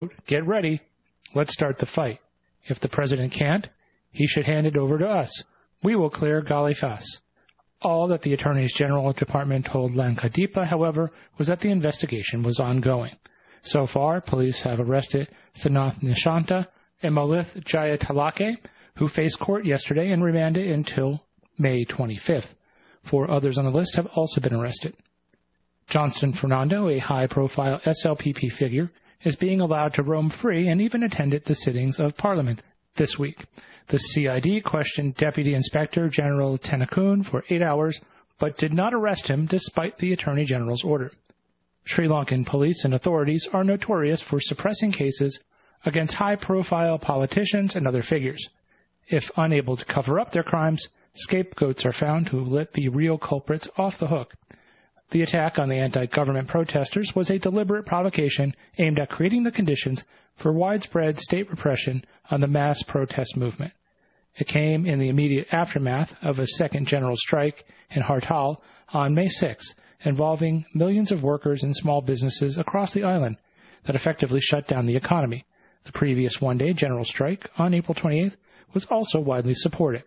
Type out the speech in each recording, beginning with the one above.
Get ready. Let's start the fight. If the president can't, he should hand it over to us. We will clear Galifas. All that the Attorney General Department told Lankadipa, however, was that the investigation was ongoing. So far, police have arrested Sanath Nishanta and Malith Jayatalake, who faced court yesterday and remanded until May 25th. 4 others on the list have also been arrested. Johnston Fernando, a high-profile SLPP figure, is being allowed to roam free and even attended the sittings of Parliament this week. The CID questioned Deputy Inspector General Tennakoon for 8 hours, but did not arrest him despite the Attorney General's order. Sri Lankan police and authorities are notorious for suppressing cases against high-profile politicians and other figures. If unable to cover up their crimes, scapegoats are found who let the real culprits off the hook. The attack on the anti-government protesters was a deliberate provocation aimed at creating the conditions for widespread state repression on the mass protest movement. It came in the immediate aftermath of a second general strike in Hartal on May 6, involving millions of workers and small businesses across the island that effectively shut down the economy. The previous one-day general strike on April 28th was also widely supported.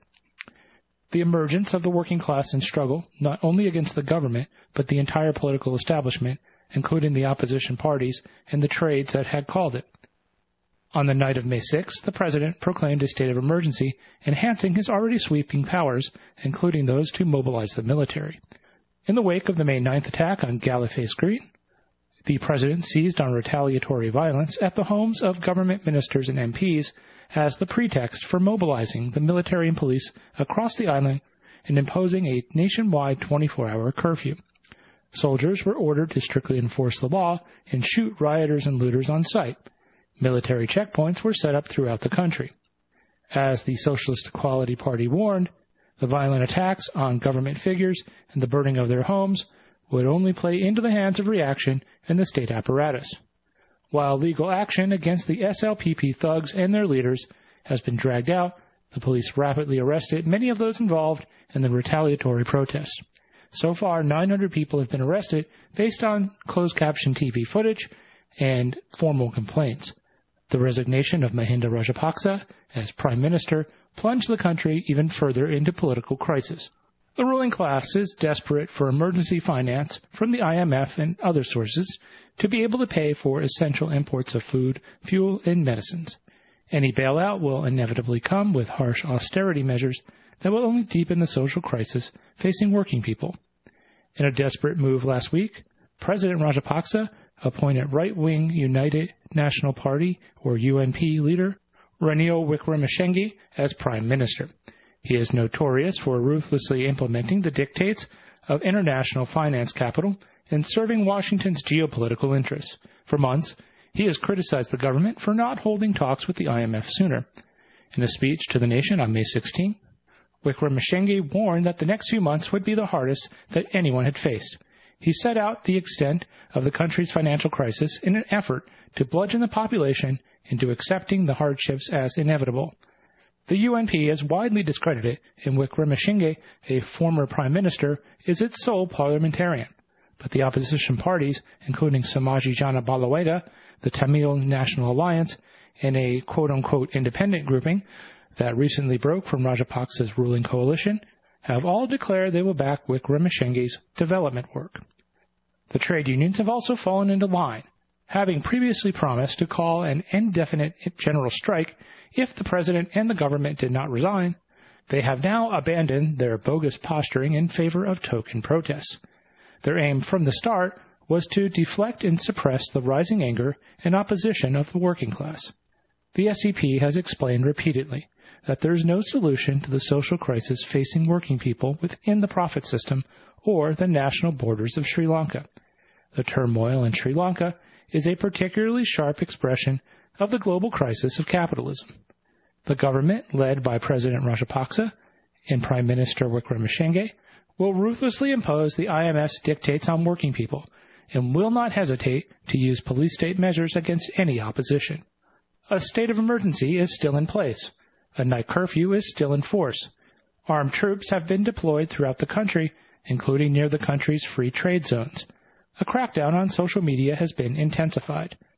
The emergence of the working class in struggle, not only against the government, but the entire political establishment, including the opposition parties and the trades that had called it. On the night of May 6, the president proclaimed a state of emergency, enhancing his already sweeping powers, including those to mobilize the military. In the wake of the May 9th attack on Galifas Green, the president seized on retaliatory violence at the homes of government ministers and MPs as the pretext for mobilizing the military and police across the island and imposing a nationwide 24-hour curfew. Soldiers were ordered to strictly enforce the law and shoot rioters and looters on sight. Military checkpoints were set up throughout the country. As the Socialist Equality Party warned, the violent attacks on government figures and the burning of their homes would only play into the hands of reaction and the state apparatus. While legal action against the SLPP thugs and their leaders has been dragged out, the police rapidly arrested many of those involved in the retaliatory protests. So far, 900 people have been arrested based on closed-caption TV footage and formal complaints. The resignation of Mahinda Rajapaksa as Prime Minister plunged the country even further into political crisis. The ruling class is desperate for emergency finance from the IMF and other sources to be able to pay for essential imports of food, fuel, and medicines. Any bailout will inevitably come with harsh austerity measures that will only deepen the social crisis facing working people. In a desperate move last week, President Rajapaksa appointed right-wing United National Party, or UNP, leader Ranil Wickremesinghe as Prime Minister. He is notorious for ruthlessly implementing the dictates of international finance capital and serving Washington's geopolitical interests. For months, he has criticized the government for not holding talks with the IMF sooner. In a speech to the nation on May 16, Wickremesinghe warned that the next few months would be the hardest that anyone had faced. He set out the extent of the country's financial crisis in an effort to bludgeon the population into accepting the hardships as inevitable. The UNP is widely discredited, and Wickremesinghe, a former prime minister, is its sole parliamentarian. But the opposition parties, including Samaji Jana Balaweda, the Tamil National Alliance, and a quote-unquote independent grouping that recently broke from Rajapaksa's ruling coalition, have all declared they will back Wickremesinghe's development work. The trade unions have also fallen into line, having previously promised to call an indefinite general strike if the president and the government did not resign. They have now abandoned their bogus posturing in favor of token protests. Their aim from the start was to deflect and suppress the rising anger and opposition of the working class. The SEP has explained repeatedly that there is no solution to the social crisis facing working people within the profit system or the national borders of Sri Lanka. The turmoil in Sri Lanka is a particularly sharp expression of the global crisis of capitalism. The government, led by President Rajapaksa and Prime Minister Wickremesinghe, will ruthlessly impose the IMF's dictates on working people and will not hesitate to use police-state measures against any opposition. A state of emergency is still in place. A night curfew is still in force. Armed troops have been deployed throughout the country, including near the country's free trade zones. A crackdown on social media has been intensified.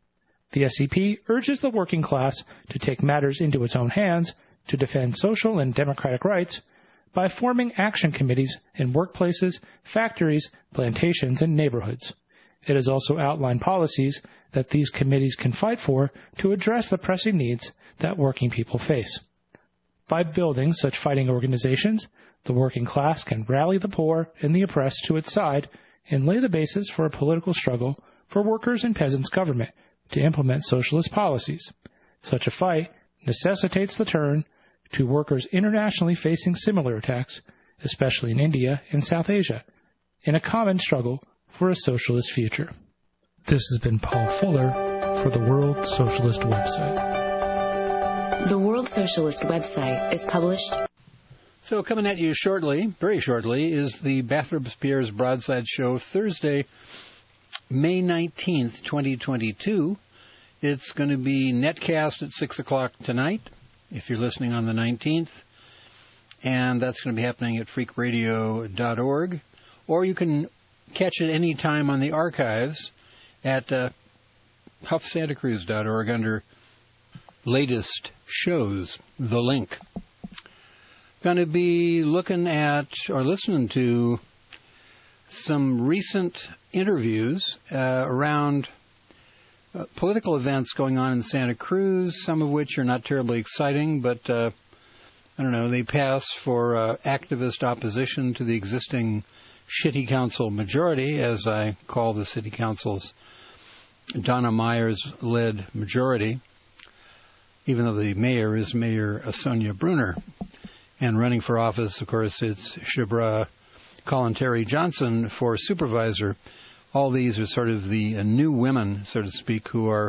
The SCP urges the working class to take matters into its own hands to defend social and democratic rights by forming action committees in workplaces, factories, plantations, and neighborhoods. It has also outlined policies that these committees can fight for to address the pressing needs that working people face. By building such fighting organizations, the working class can rally the poor and the oppressed to its side and lay the basis for a political struggle for workers' and peasants' government to implement socialist policies. Such a fight necessitates the turn to workers internationally facing similar attacks, especially in India and South Asia, in a common struggle for a socialist future. This has been Paul Fuller for the World Socialist website. The World Socialist website is published. So coming at you shortly, very shortly, is the Bathrobes Pierre's Broadside Show, Thursday, May 19th, 2022. It's going to be netcast at 6 o'clock tonight, if you're listening on the 19th. And that's going to be happening at freakradio.org. Or you can catch it any time on the archives at huffsantacruz.org under latest shows, the link. Going to be looking at or listening to some recent interviews around political events going on in Santa Cruz, some of which are not terribly exciting, but I don't know, they pass for activist opposition to the existing City Council majority, as I call the City Council's Donna Myers-led majority, even though the mayor is Mayor Sonia Brunner. And running for office, of course, it's Shibra Kalantari Johnson for supervisor. All these are sort of the new women, so to speak, who are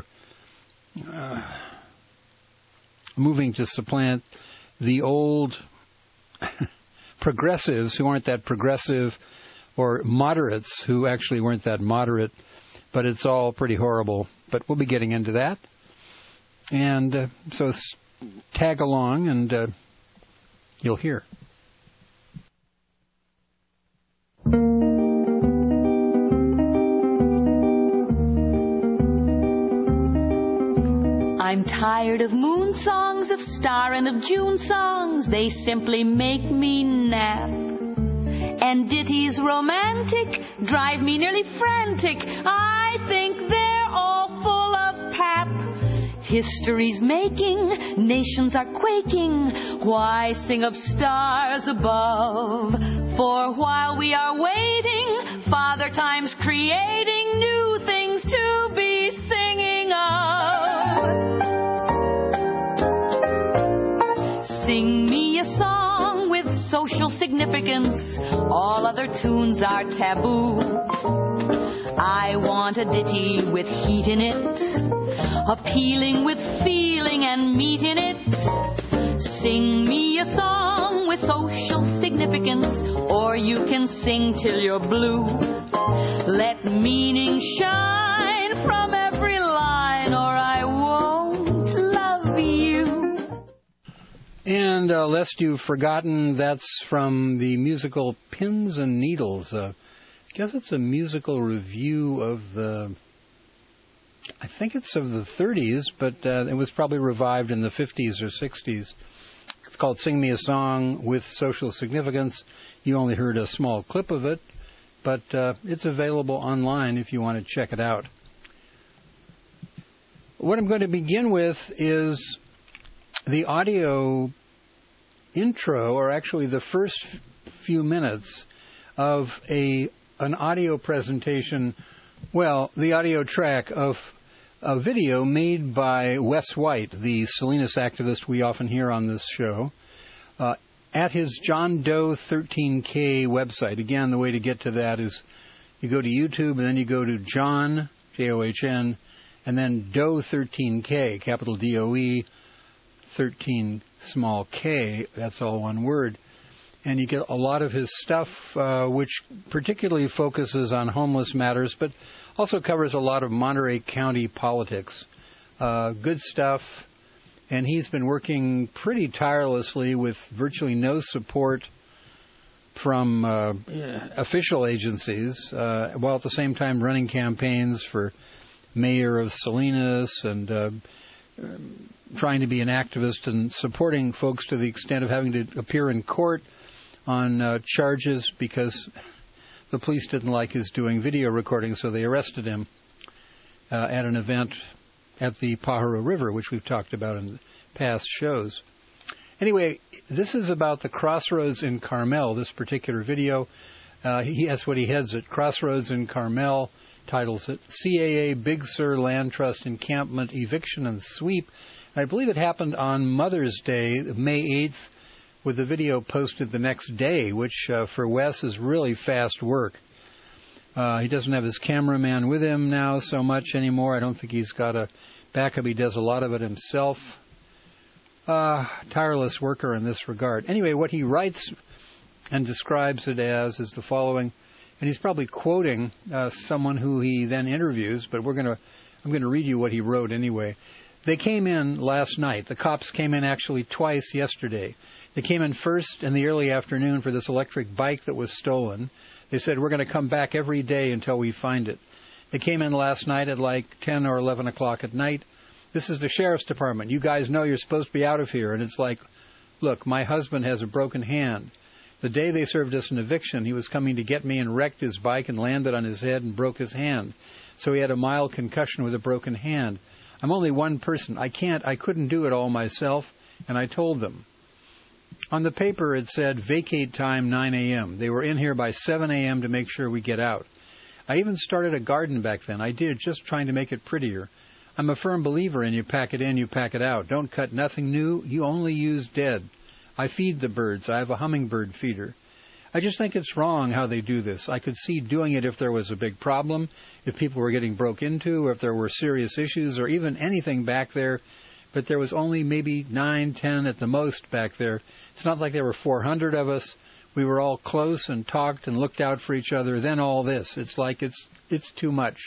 moving to supplant the old progressives who aren't that progressive, or moderates who actually weren't that moderate, but it's all pretty horrible. But we'll be getting into that. And so tag along and you'll hear. I'm tired of moon songs, of star and of June songs. They simply make me nap. And ditties romantic drive me nearly frantic. I think they're all full of pap. History's making, nations are quaking. Why sing of stars above? For while we are waiting, Father Time's creating new things to be singing of. Sing me a song with social significance. All other tunes are taboo. I want a ditty with heat in it, appealing with feeling and meat in it. Sing me a song with social significance, or you can sing till you're blue. Let meaning shine from every line, or I won't love you. And lest you've forgotten, that's from the musical Pins and Needles. I guess it's a musical review of I think it's of the 30s, but it was probably revived in the 50s or 60s. It's called Sing Me a Song with Social Significance. You only heard a small clip of it, but it's available online if you want to check it out. What I'm going to begin with is the audio intro, or actually the first few minutes of an audio presentation, well, the audio track of a video made by Wes White, the Salinas activist we often hear on this show, at his John Doe 13K website. Again, the way to get to that is you go to YouTube and then you go to John, John, and then Doe 13K, capital D-O-E, 13 small k, that's all one word. And you get a lot of his stuff, which particularly focuses on homeless matters, but also covers a lot of Monterey County politics. Good stuff. And he's been working pretty tirelessly with virtually no support from official agencies, while at the same time running campaigns for mayor of Salinas and trying to be an activist and supporting folks to the extent of having to appear in court on charges because the police didn't like his doing video recording, so they arrested him at an event at the Pajaro River, which we've talked about in past shows. Anyway, this is about the Crossroads in Carmel, this particular video. That's what he heads it. Crossroads in Carmel titles it. CAA Big Sur Land Trust Encampment Eviction and Sweep. I believe it happened on Mother's Day, May 8th, with the video posted the next day, which for Wes is really fast work. He doesn't have his cameraman with him now so much anymore. I don't think he's got a backup. He does a lot of it himself. Tireless worker in this regard. Anyway, what he writes and describes it as is the following, and he's probably quoting someone who he then interviews, but I'm going to read you what he wrote anyway. They came in last night. The cops came in actually twice yesterday. They came in first in the early afternoon for this electric bike that was stolen. They said, we're going to come back every day until we find it. They came in last night at like 10 or 11 o'clock at night. This is the sheriff's department. You guys know you're supposed to be out of here. And it's like, look, my husband has a broken hand. The day they served us an eviction, he was coming to get me and wrecked his bike and landed on his head and broke his hand. So he had a mild concussion with a broken hand. I'm only one person. I couldn't do it all myself. And I told them. On the paper, it said vacate time 9 a.m. They were in here by 7 a.m. to make sure we get out. I even started a garden back then. I did, just trying to make it prettier. I'm a firm believer in you pack it in, you pack it out. Don't cut nothing new. You only use dead. I feed the birds. I have a hummingbird feeder. I just think it's wrong how they do this. I could see doing it if there was a big problem, if people were getting broke into, or if there were serious issues, or even anything back there. But there was only maybe 9, 10 at the most back there. It's not like there were 400 of us. We were all close and talked and looked out for each other. Then all this. It's like it's too much.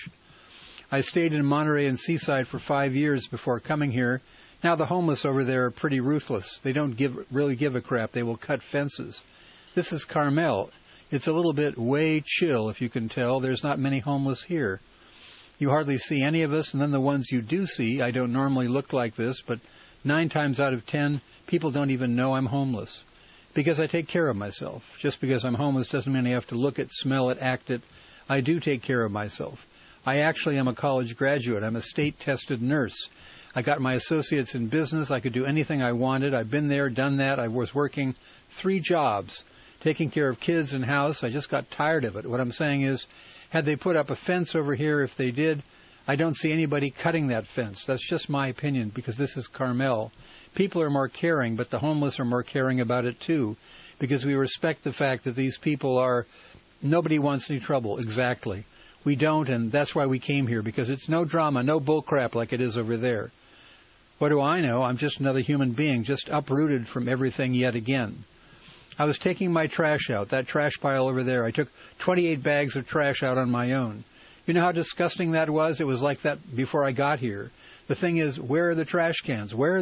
I stayed in Monterey and Seaside for 5 years before coming here. Now the homeless over there are pretty ruthless. They don't really give a crap. They will cut fences. This is Carmel. It's a little bit way chill, if you can tell. There's not many homeless here. You hardly see any of us, and then the ones you do see, I don't normally look like this, but 9 times out of 10, people don't even know I'm homeless. Because I take care of myself. Just because I'm homeless doesn't mean I have to look it, smell it, act it. I do take care of myself. I actually am a college graduate. I'm a state-tested nurse. I got my associates in business. I could do anything I wanted. I've been there, done that. I was working 3 jobs, taking care of kids and house. I just got tired of it. What I'm saying is, had they put up a fence over here, if they did, I don't see anybody cutting that fence. That's just my opinion, because this is Carmel. People are more caring, but the homeless are more caring about it too, because we respect the fact that these people are, nobody wants any trouble. Exactly. We don't, and that's why we came here, because it's no drama, no bullcrap like it is over there. What do I know? I'm just another human being, just uprooted from everything yet again. I was taking my trash out, that trash pile over there. I took 28 bags of trash out on my own. You know how disgusting that was? It was like that before I got here. The thing is, where are the trash cans? Where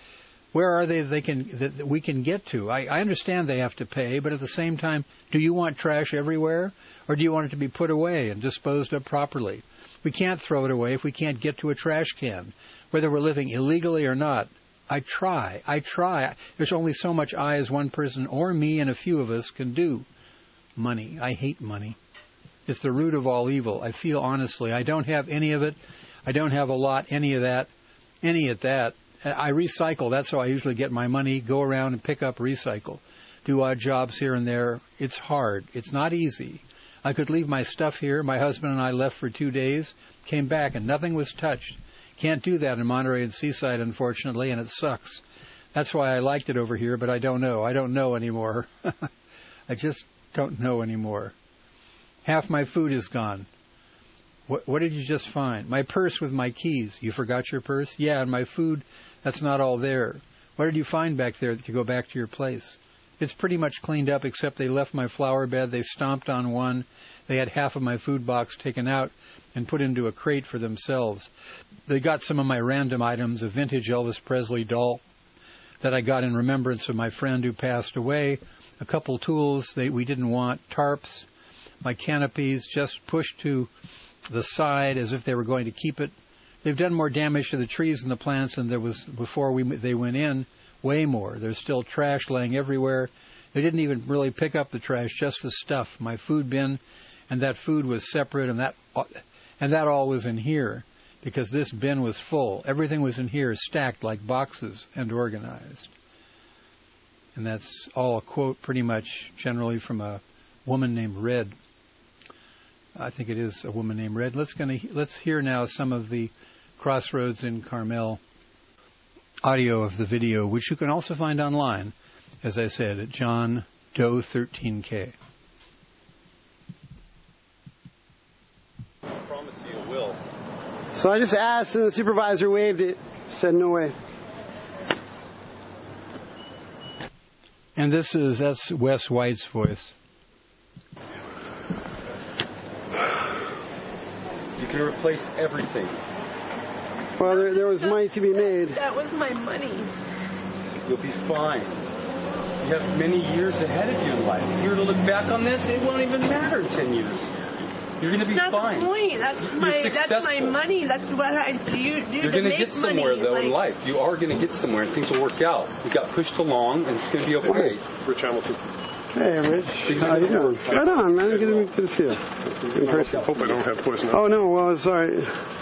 are they that we can get to? I understand they have to pay, but at the same time, do you want trash everywhere? Or do you want it to be put away and disposed of properly? We can't throw it away if we can't get to a trash can, whether we're living illegally or not. I try. There's only so much I as one person or me and a few of us can do. Money. I hate money. It's the root of all evil. I feel honestly. I don't have any of it. I don't have a lot, any of that. I recycle. That's how I usually get my money. Go around and pick up, recycle. Do odd jobs here and there. It's hard. It's not easy. I could leave my stuff here. My husband and I left for 2 days, came back, and nothing was touched. Can't do that in Monterey and Seaside, unfortunately, and it sucks. That's why I liked it over here, but I don't know. I don't know anymore. I just don't know anymore. Half my food is gone. What did you just find? My purse with my keys. You forgot your purse? Yeah, and my food, that's not all there. What did you find back there that you go back to your place? It's pretty much cleaned up, except they left my flower bed. They stomped on one. They had half of my food box taken out and put into a crate for themselves. They got some of my random items, a vintage Elvis Presley doll that I got in remembrance of my friend who passed away, a couple tools we didn't want, tarps, my canopies just pushed to the side as if they were going to keep it they've done more damage to the trees and the plants than there was before they went in. Way more. There's still trash laying everywhere. They didn't even really pick up the trash, just the stuff. My food bin, and that food was separate, and that all was in here because this bin was full. Everything was in here, stacked like boxes and organized. And that's all a quote, pretty much, generally from a woman named Red. I think it is a woman named Red. Let's hear now some of the Crossroads in Carmel audio of the video, which you can also find online, as I said, at John Doe 13K. I promise you it will. So I just asked, and the supervisor waved it. Said no way. And that's Wes White's voice. You can replace everything. Well, there was money to be made. That was my money. You'll be fine. You have many years ahead of you in life. If you were to look back on this, it won't even matter in 10 years. You're going to be fine. That's the point. That's my money. That's what I do. You're going to get somewhere, though, in life. You are going to get somewhere, and things will work out. You got pushed along, and it's going to be okay. Rich Hamilton. Hey, Rich. How you doing? Right on, man. Good to see you. In person. I hope I don't have poison. Oh, no. Well, sorry.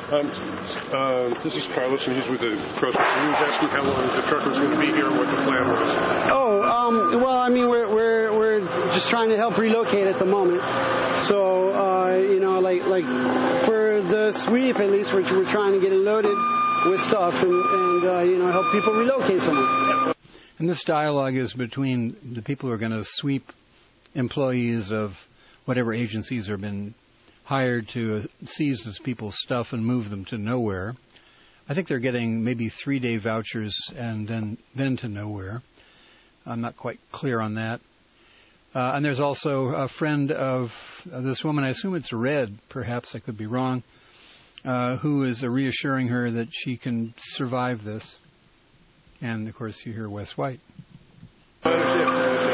This is Carlos, and he's with the Crossroads. He was asking how long the truck was going to be here and what the plan was. Oh, well, I mean, we're just trying to help relocate at the moment. So, like for the sweep, at least, we're trying to get it loaded with stuff and help people relocate somewhere. And this dialogue is between the people who are going to sweep employees of whatever agencies have been hired to seize these people's stuff and move them to nowhere. I think they're getting maybe 3-day vouchers and then to nowhere. I'm not quite clear on that. And there's also a friend of this woman, I assume it's Red, perhaps I could be wrong, who is reassuring her that she can survive this. And, of course, you hear Wes White. I understand.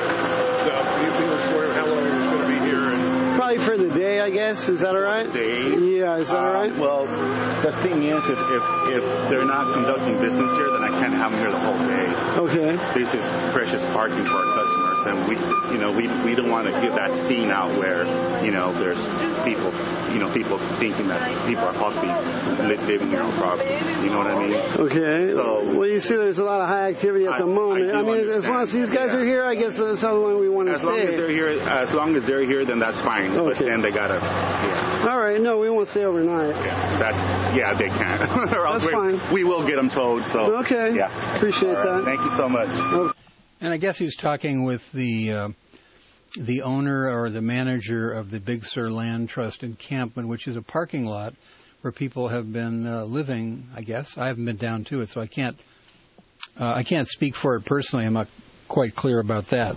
You were how long he was going to be here? Probably for the day, I guess. Is that all right? Day? Yeah, is that all right? Well, the thing is, if they're not conducting business here, then I can't have them here the whole day. Okay. This is precious parking for our customers, and we don't want to give that scene out where there's people thinking that people are possibly living here on property. You know what I mean? Okay. So, well, you see, there's a lot of high activity at the moment. I mean, as long as these guys are here, I guess that's how long we want to stay. As long as they're here, then that's fine. Okay. But then they gotta. Yeah. All right. No, we won't stay overnight. Yeah, they can't. That's fine. We will get them towed. So. Okay. Yeah. Appreciate that. Thank you so much. Okay. And I guess he's talking with the owner or the manager of the Big Sur Land Trust encampment, which is a parking lot where people have been living, I guess. I haven't been down to it, so I can't speak for it personally. I'm not quite clear about that.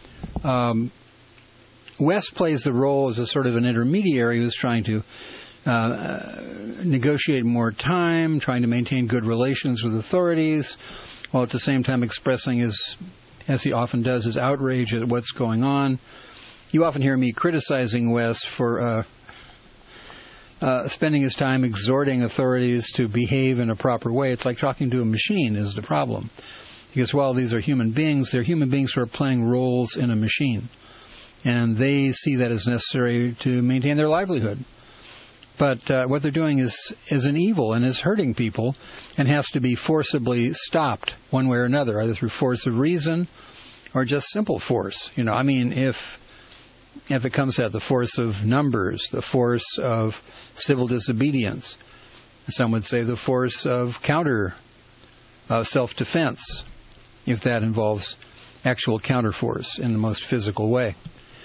Wes plays the role as a sort of an intermediary who's trying to negotiate more time, trying to maintain good relations with authorities, while at the same time expressing his, as he often does, his outrage at what's going on. You often hear me criticizing Wes for spending his time exhorting authorities to behave in a proper way. It's like talking to a machine is the problem. Because while these are human beings, they're human beings who are playing roles in a machine. And they see that as necessary to maintain their livelihood. But what they're doing is an evil and is hurting people and has to be forcibly stopped one way or another, either through force of reason or just simple force. I mean, if it comes at the force of numbers, the force of civil disobedience, some would say the force of counter self-defense, if that involves actual counterforce in the most physical way.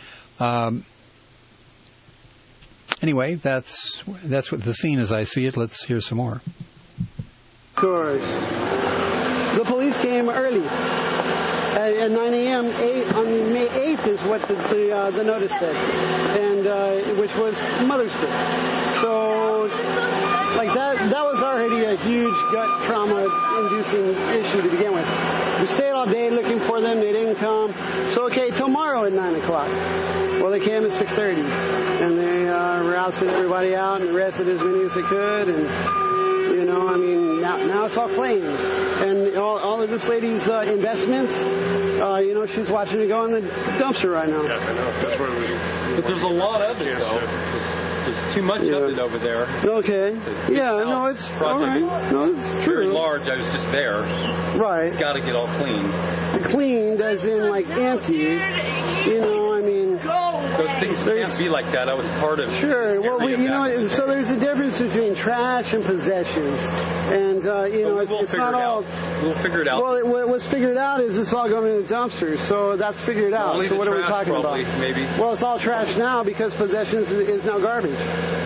Anyway, that's what the scene as I see it. Let's hear some more. Of course. The police came early. At 9 a.m. On May 8th is what the notice said, and which was Mother's Day. So, like that was already a huge gut trauma-inducing issue to begin with. We stayed all day looking for them. They didn't come. So, okay, tomorrow at 9 o'clock. Well, they came at 6:30, and they routed everybody out and arrested as many as they could, and You know, I mean, now it's all claimed. And all of this lady's investments, you know, she's watching it go in the dumpster right now. Yeah, I know. That's where But there's a lot of it, though. There's too much of it over there. Okay. Yeah, no, it's all right. No, it's true. Very large. I was just there. Right. It's got to get all cleaned. Cleaned as in, like, empty. You know, I mean... Those things can't be like that. I was part of... Sure. Well, you know, so there's a difference between trash and possessions. And, you know, it's not all... We'll figure it out. Well, what's figured out is it's all going in the dumpsters. So that's figured out. Only so what are we talking probably, about? Maybe. Well, it's all trash now because possessions is now garbage.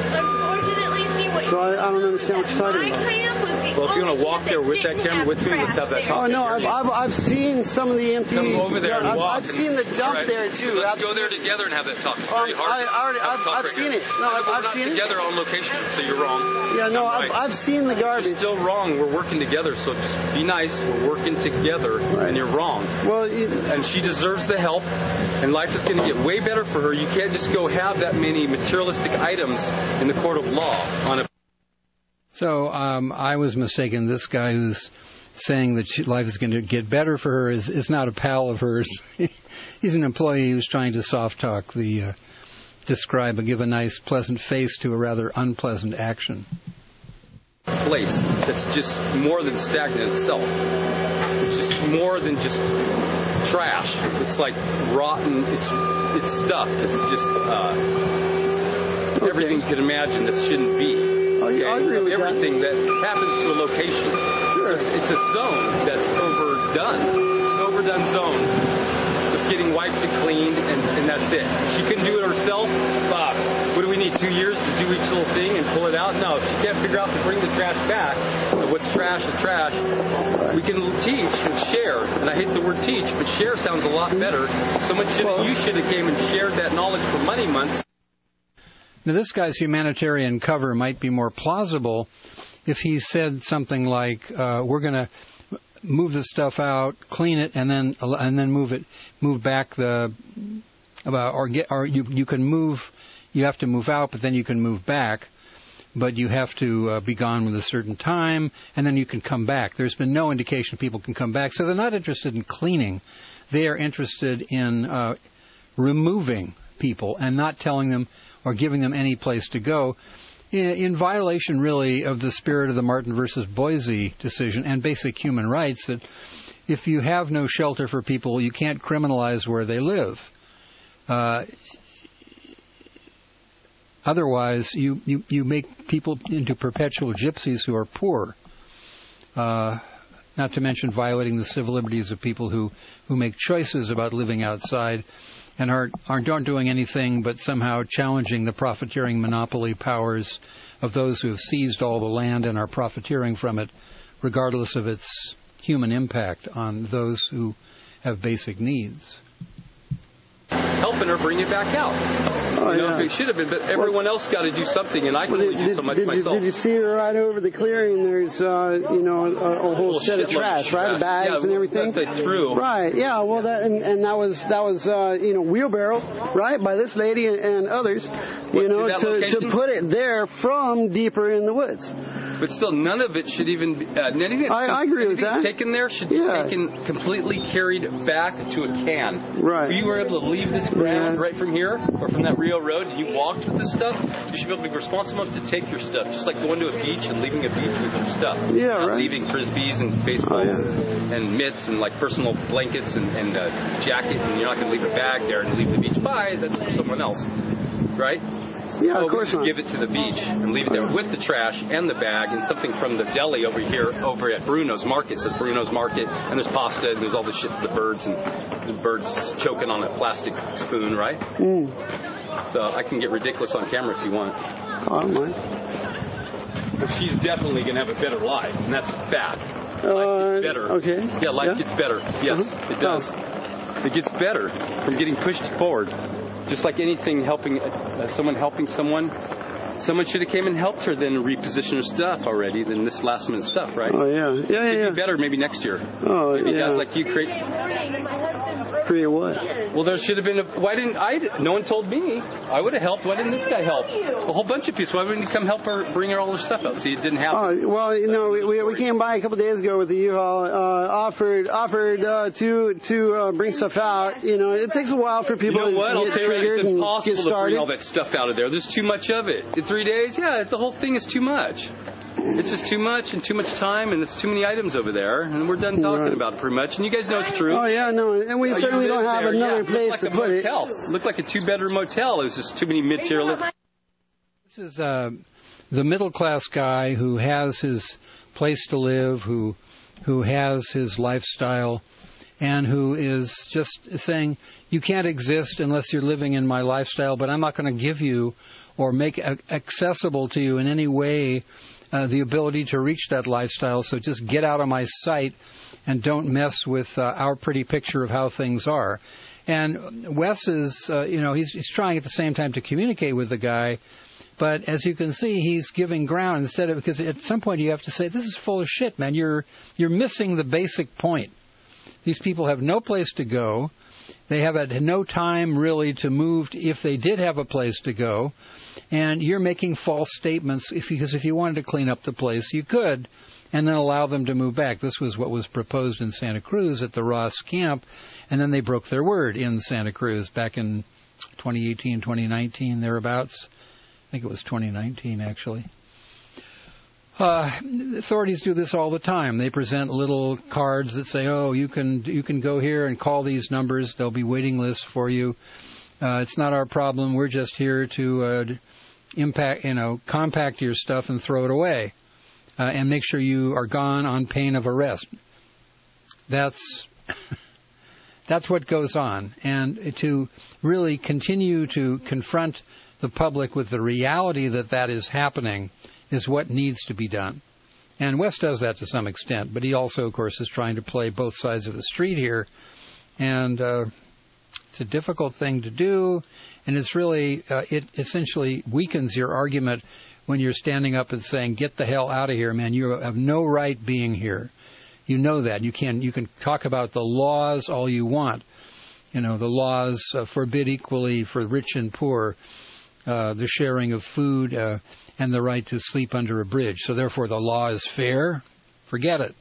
So I don't understand what you're talking about. Well, if you want to walk there with that camera with me, let's have that talk. Oh, no, I've seen some of the empty... Come over there and walk. I've seen the dump there, too. Let's go there together and have that talk. It's very hard. I've seen it. No, I've seen it. We're not together on location, so you're wrong. Yeah, no, I've seen the garbage. You're still wrong. We're working together, so just be nice. We're working together, and you're wrong. Well, and she deserves the help, and life is going to get way better for her. You can't just go have that many materialistic items in the court of law on a... So I was mistaken. This guy who's saying that life is going to get better for her is not a pal of hers. He's an employee who's trying to soft talk describe and give a nice, pleasant face to a rather unpleasant action. Place that's just more than stagnant itself. It's just more than just trash. It's like rotten. It's stuff. It's just everything you can imagine that shouldn't be. Okay, everything that happens to a location. Sure. It's a zone that's overdone. It's an overdone zone. Just getting wiped and cleaned, and that's it. She couldn't do it herself. Bob, what do we need, 2 years to do each little thing and pull it out? No, if she can't figure out to bring the trash back, what's trash is trash, we can teach and share. And I hate the word teach, but share sounds a lot better. You should have came and shared that knowledge for many months. Now, this guy's humanitarian cover might be more plausible if he said something like, we're going to move the stuff out, clean it, and then move back you can move, you have to move out, but then you can move back, but you have to be gone with a certain time, and then you can come back. There's been no indication people can come back, so they're not interested in cleaning. They are interested in removing people and not telling them or giving them any place to go, in violation, really, of the spirit of the Martin versus Boise decision and basic human rights, that if you have no shelter for people, you can't criminalize where they live. Otherwise, you make people into perpetual gypsies who are poor, not to mention violating the civil liberties of people who make choices about living outside and aren't doing anything but somehow challenging the profiteering monopoly powers of those who have seized all the land and are profiteering from it, regardless of its human impact on those who have basic needs. Helping her bring it back out. It should have been, but everyone else got to do something, and I can only do so much myself. Did you see her right over the clearing? There's, a whole set of trash, right? Bags and everything. That's true. Right. Yeah. Well, that was wheelbarrow, right, by this lady and others, to put it there from deeper in the woods. But still, none of it should even be... I agree with that. Taken there should be taken, completely carried back to a can. Right. If you were able to leave this ground right from here, or from that Rio Road, and you walked with this stuff, you should be able to be responsible enough to take your stuff. Just like going to a beach and leaving a beach with your stuff. Yeah, Not leaving Frisbees and baseballs and mitts and like personal blankets and a jacket, and you're not going to leave a bag there and leave the beach. Bye, that's for someone else. Right? Yeah, of course not. Give it to the beach and leave it there with the trash and the bag and something from the deli over at Bruno's Market. It says Bruno's Market, and there's pasta and there's all the shit for the birds, and the birds choking on a plastic spoon, right? So I can get ridiculous on camera if you want. Oh, I don't mind. But she's definitely going to have a better life, and that's fact. Life gets better. Okay. Yeah, life gets better. Yes, it does. It gets better from getting pushed forward. Just like anything, someone helping someone should have came and helped her, then reposition her stuff already than this last minute stuff, right? Oh, yeah. Yeah. Be better maybe next year. Oh, maybe yeah. guys like you create... Free of what? Well, there should have been why didn't I? No one told me. I would have helped. Why didn't this guy help? A whole bunch of people. Why wouldn't he come help her bring her all her stuff out? See, it didn't happen. Oh, well, we came by a couple of days ago with the U-Haul, offered to bring stuff out. It takes a while for people to get triggered and get started. It's impossible to bring all that stuff out of there. There's too much of it. In 3 days, the whole thing is too much. It's just too much and too much time, and it's too many items over there, and we're done talking about it pretty much. And you guys know it's true. Oh, yeah, no, and we certainly don't have another place to put it. It looked like a two-bedroom motel. It was just too many material. This is the middle-class guy who has his place to live, who has his lifestyle, and who is just saying, you can't exist unless you're living in my lifestyle, but I'm not going to give you or make accessible to you in any way the ability to reach that lifestyle, so just get out of my sight and don't mess with our pretty picture of how things are. And Wes is, he's trying at the same time to communicate with the guy, but as you can see, he's giving ground because at some point you have to say, this is full of shit, man. You're missing the basic point. These people have no place to go. They have had no time really to move if they did have a place to go. And you're making false statements because if you wanted to clean up the place, you could, and then allow them to move back. This was what was proposed in Santa Cruz at the Ross camp, and then they broke their word in Santa Cruz back in 2018, 2019, thereabouts. I think it was 2019, actually. Authorities do this all the time. They present little cards that say, "Oh, you can go here and call these numbers. There'll be waiting lists for you. It's not our problem. We're just here to compact your stuff and throw it away, and make sure you are gone on pain of arrest." That's what goes on, and to really continue to confront the public with the reality that is happening is what needs to be done. And Wes does that to some extent, but he also, of course, is trying to play both sides of the street here. And it's a difficult thing to do, and it's really, it essentially weakens your argument when you're standing up and saying, get the hell out of here, man. You have no right being here. You know that. You can talk about the laws all you want. The laws forbid equally for rich and poor the sharing of food and the right to sleep under a bridge. So therefore the law is fair. Forget it.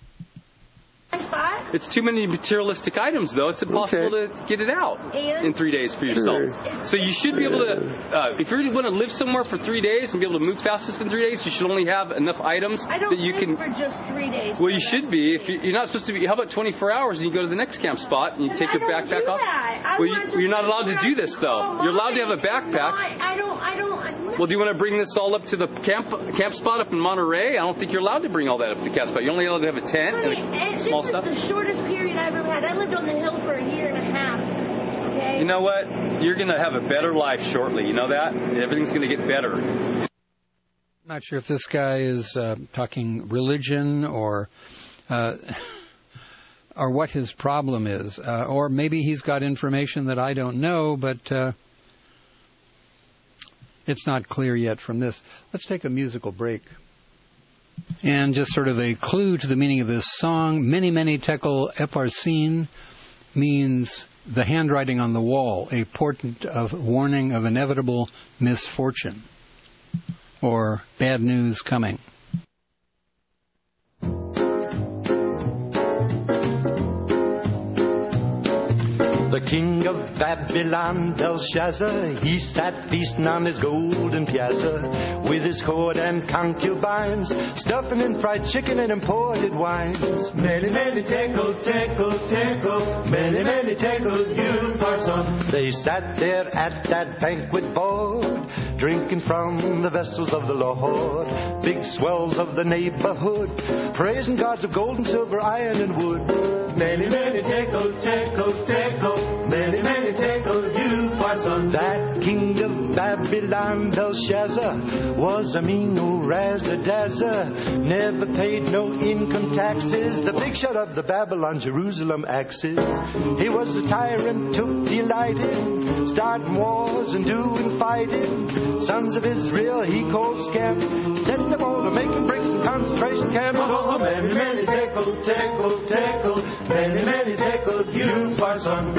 It's too many materialistic items, though. It's impossible to get it out in 3 days for yourself. So you should be able to, if you really want to live somewhere for 3 days and be able to move fastest in 3 days, you should only have enough items that you can. For just 3 days. Well, you should be. If you're not supposed to be. How about 24 hours and you go to the next camp spot and you take your backpack off? Well, you're not allowed to do this, though. You're allowed to have a backpack. I don't. Well, do you want to bring this all up to the camp spot up in Monterey? I don't think you're allowed to bring all that up to the camp spot. You're only allowed to have a tent and small stuff. This is the shortest period I've ever had. I lived on the hill for a year and a half. Okay. You know what? You're going to have a better life shortly. You know that? Everything's going to get better. I'm not sure if this guy is talking religion or what his problem is. Or maybe he's got information that I don't know, but it's not clear yet from this. Let's take a musical break. And just sort of a clue to the meaning of this song, Mene Mene Tekel Upharsin means the handwriting on the wall, a portent of warning of inevitable misfortune or bad news coming. The king of Babylon, Belshazzar, he sat feasting on his golden piazza with his court and concubines, stuffing and fried chicken and imported wines. Mene, mene, tekel, tekel, tekel, mene, mene, tekel, Upharsin. They sat there at that banquet board, drinking from the vessels of the Lord, big swells of the neighborhood, praising gods of gold and silver, iron and wood. Mene, mene, tekel, tekel, tekel, mene, mene, tekel, Upharsin. That king of Babylon, Belshazzar, was a mean old razzle-dazzle, never paid no income taxes, the big shot of the Babylon Jerusalem axis. He was a tyrant, took delight in starting wars and doing fighting. Sons of Israel he called scamps, set them all to making bricks and concentration camps. Oh, mene, mene, tekel, tekel, tekel, mene, mene, tekel, Upharsin.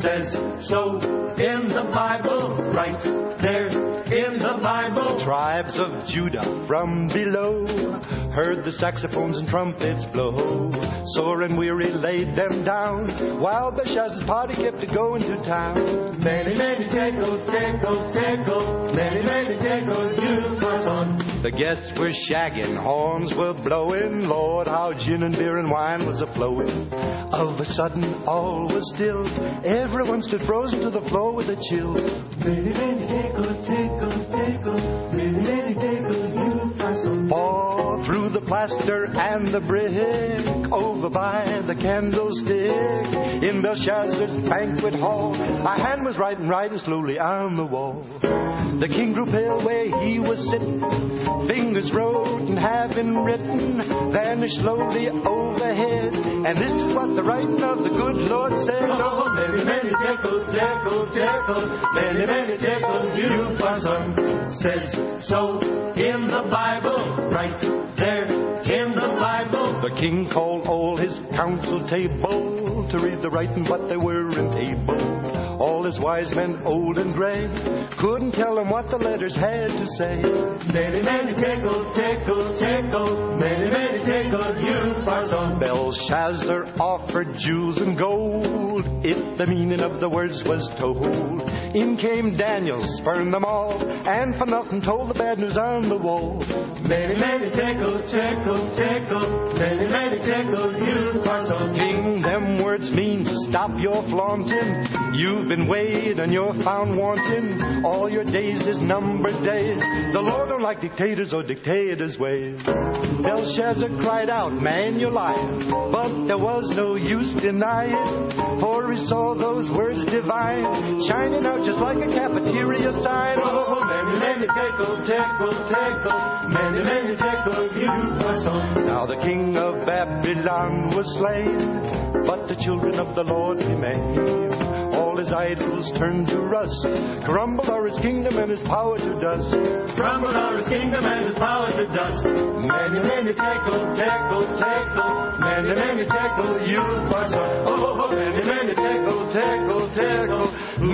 says so in the Bible, right there in the Bible. The tribes of Judah from below heard the saxophones and trumpets blow. Sore and weary laid them down, while Belshazzar's party kept it going to town. Many, many tekel, tekel, tekel, many, many tekel, you pass on. The guests were shagging, horns were blowing, Lord, how gin and beer and wine was a-flowing. Of a sudden, all was still, everyone stood frozen to the floor with a chill. Many, many tekel, tekel, tekel, many, many tekel, you pass on. Pour through the plaster and the brick, over by the candlestick, in Belshazzar's banquet hall, a hand was writing slowly on the wall. The king grew pale where he was sitting, fingers wrote and having written, vanished slowly overhead, and this is what the writing of the good Lord said. Oh, many, many tekel, tekel, tekel, many, many tekel, you pass on. Says so in the Bible, right there in the Bible. The king called all his council table to read the writing, but they weren't able. All his wise men, old and gray, couldn't tell him what the letters had to say. Many, many tekel, tekel, tekel, many, many tekel, you pass on. Belshazzar offered jewels and gold, if the meaning of the words was told. In came Daniel, spurned them all, and for nothing told the bad news on the wall. Many, many tekel, tekel, tekel, many, many tekel, you pass on. King, them words mean to stop your flaunting. You've been weighed and you're found wanting. All your days is numbered days. The Lord don't like dictators or dictators' ways. Belshazzar cried out, man, you're lying. But there was no use denying, for he saw those words divine, shining out just like a cafeteria sign. Oh, many, many tekel, tekel, tekel, many, many tekel, you pass on. Now the king of Babylon was slain, but the children of the Lord remain. All his idols turned to rust, crumbled are his kingdom and his power to dust. Crumbled are his kingdom and his power to dust. Many, many tekel, tekel, tekel, many, many tekel, you pass on. Oh, many, many tekel, tekel, tekel,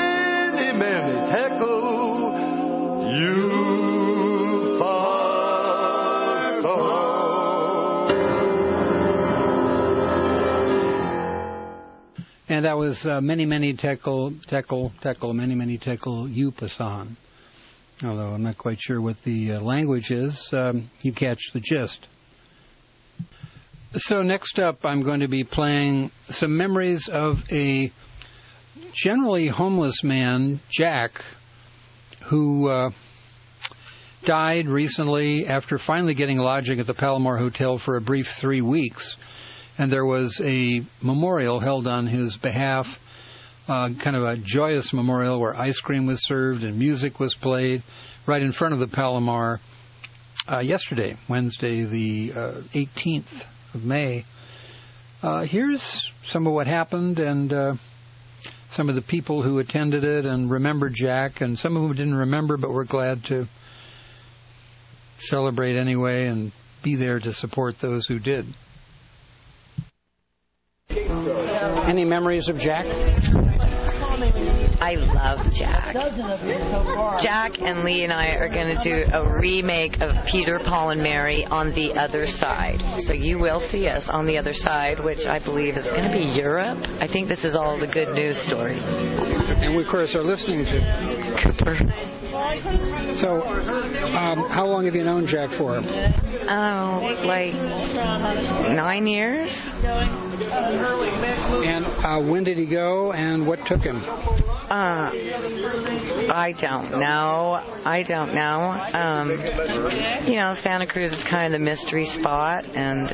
many, many tekel, you pass on. And that was many, many tekel, tekel, tekel, many, many tekel, you pass on. Although I'm not quite sure what the language is, you catch the gist. So next up, I'm going to be playing some memories of a generally homeless man, Jack, who died recently after finally getting lodging at the Palomar Hotel for a brief 3 weeks. And there was a memorial held on his behalf, kind of a joyous memorial where ice cream was served and music was played right in front of the Palomar yesterday, Wednesday, the 18th of May. Here's some of what happened and some of the people who attended it and remembered Jack, and some of them didn't remember but were glad to celebrate anyway and be there to support those who did. Any memories of Jack? I love Jack. Jack and Lee and I are going to do a remake of Peter, Paul, and Mary on the other side. So you will see us on the other side, which I believe is going to be Europe. I think this is all the good news story. And we, of course, are listening to Cooper. So, how long have you known Jack for? Like 9 years. And when did he go, and what took him? I don't know. Santa Cruz is kind of the mystery spot, and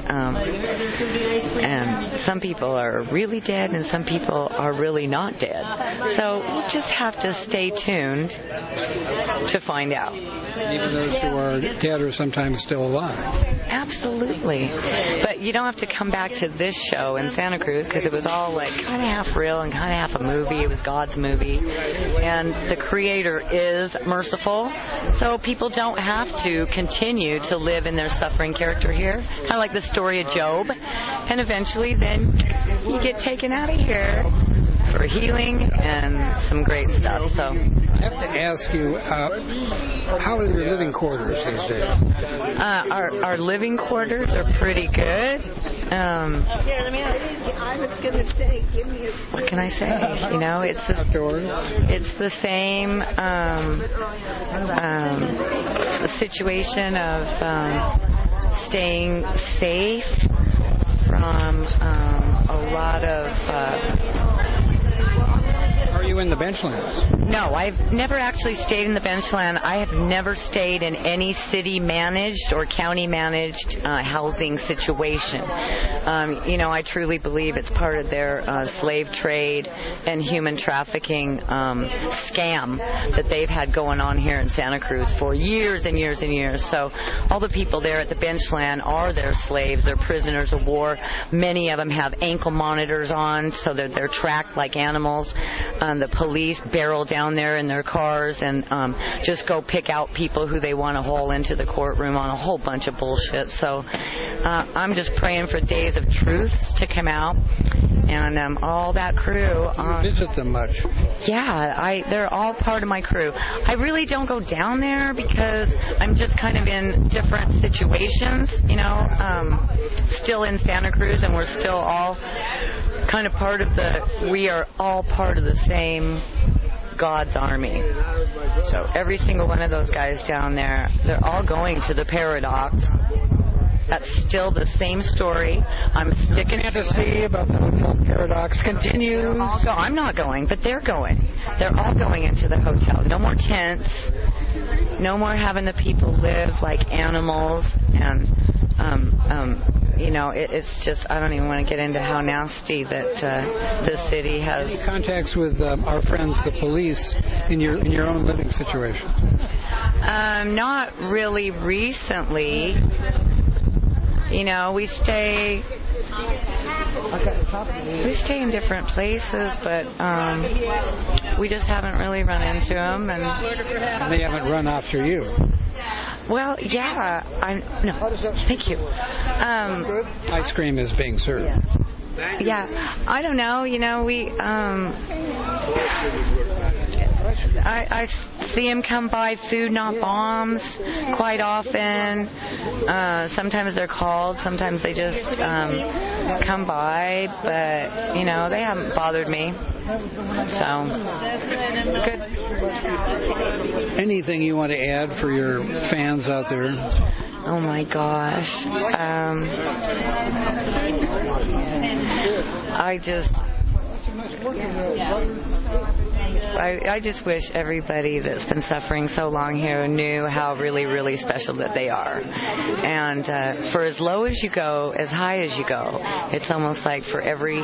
some people are really dead, and some people are really not dead. So we'll just have to stay tuned to find out. Even those who are dead are sometimes still alive. Absolutely. But you don't have to come back to this show in Santa Cruz because it was all like kind of half real and kind of half a movie. It was God's movie. And the Creator is merciful. So people don't have to continue to live in their suffering character here. Kind of like the story of Job. And eventually then you get taken out of here. for healing and some great stuff. So I have to ask you, how are your living quarters these days? Our living quarters are pretty good. Here, let me ask you. I was going to say, give me a... What can I say? You know, it's the same situation of staying safe from a lot of... Are you in the benchlands? No, I've never actually stayed in the benchland. I have never stayed in any city-managed or county-managed housing situation. You know, I truly believe it's part of their slave trade and human trafficking scam that they've had going on here in Santa Cruz for years and years and years. So all the people there at the benchland are their slaves. They're prisoners of war. Many of them have ankle monitors on so that they're tracked like animals. The police barrel down there in their cars and just go pick out people who they want to haul into the courtroom on a whole bunch of bullshit. So I'm just praying for days of truth to come out. And all that crew. You visit them much? Yeah, they're all part of my crew. I really don't go down there because I'm just kind of in different situations, you know, still in Santa Cruz, and we're still all kind of we are all part of the same God's army. So every single one of those guys down there, they're all going to the Paradox. That's still the same story. I'm sticking to fantasy about the hotel Paradox continues. I'm not going, but they're going. They're all going into the hotel. No more tents. No more having the people live like animals. And you know, it's just, I don't even want to get into how nasty that the city has. Any contacts with our friends, the police, in your own living situation? Not really recently. You know, we stay in different places, but we just haven't really run into them, and they haven't run after you. Well, yeah, thank you. Ice cream is being served. Yeah, I don't know. You know, I see them come by Food Not Bombs quite often. Sometimes they're called. Sometimes they just come by. But, you know, they haven't bothered me. So, good. Anything you want to add for your fans out there? Oh, my gosh. I just wish everybody that's been suffering so long here knew how really, really special that they are. And for as low as you go, as high as you go, it's almost like for every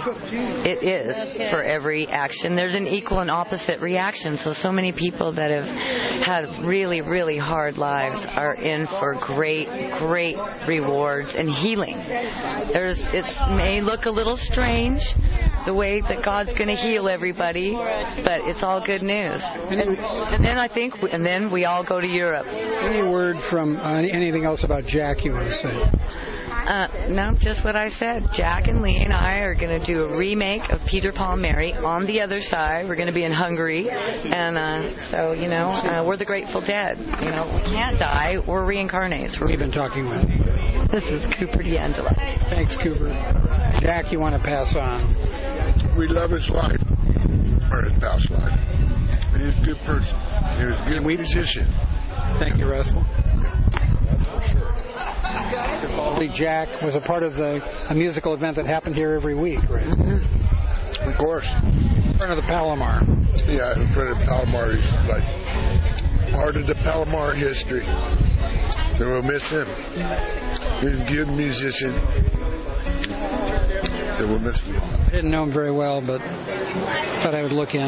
action, there's an equal and opposite reaction. So many people that have had really, really hard lives are in for great, great rewards and healing. It may look a little strange, the way that God's going to heal everybody, but it's all good news. And then we all go to Europe. Any word from anything else about Jack you want to say? No, just what I said. Jack and Lee and I are going to do a remake of Peter, Paul, and Mary on the other side. We're going to be in Hungary. And so, you know, we're the Grateful Dead. You know, we can't die. We're reincarnates. We've been talking with. This is Cooper D'Angelo. Thanks, Cooper. Jack, you want to pass on? We love his life, or his past life. He was a good person. He was a good musician. Thank you, Russell. Jack was a part of a musical event that happened here every week, right? Mm-hmm. Of course. In front of the Palomar. Yeah, in front of Palomar. He's like part of the Palomar history. So we'll miss him. He was a good musician. So we'll miss him. I didn't know him very well, but thought I would look in.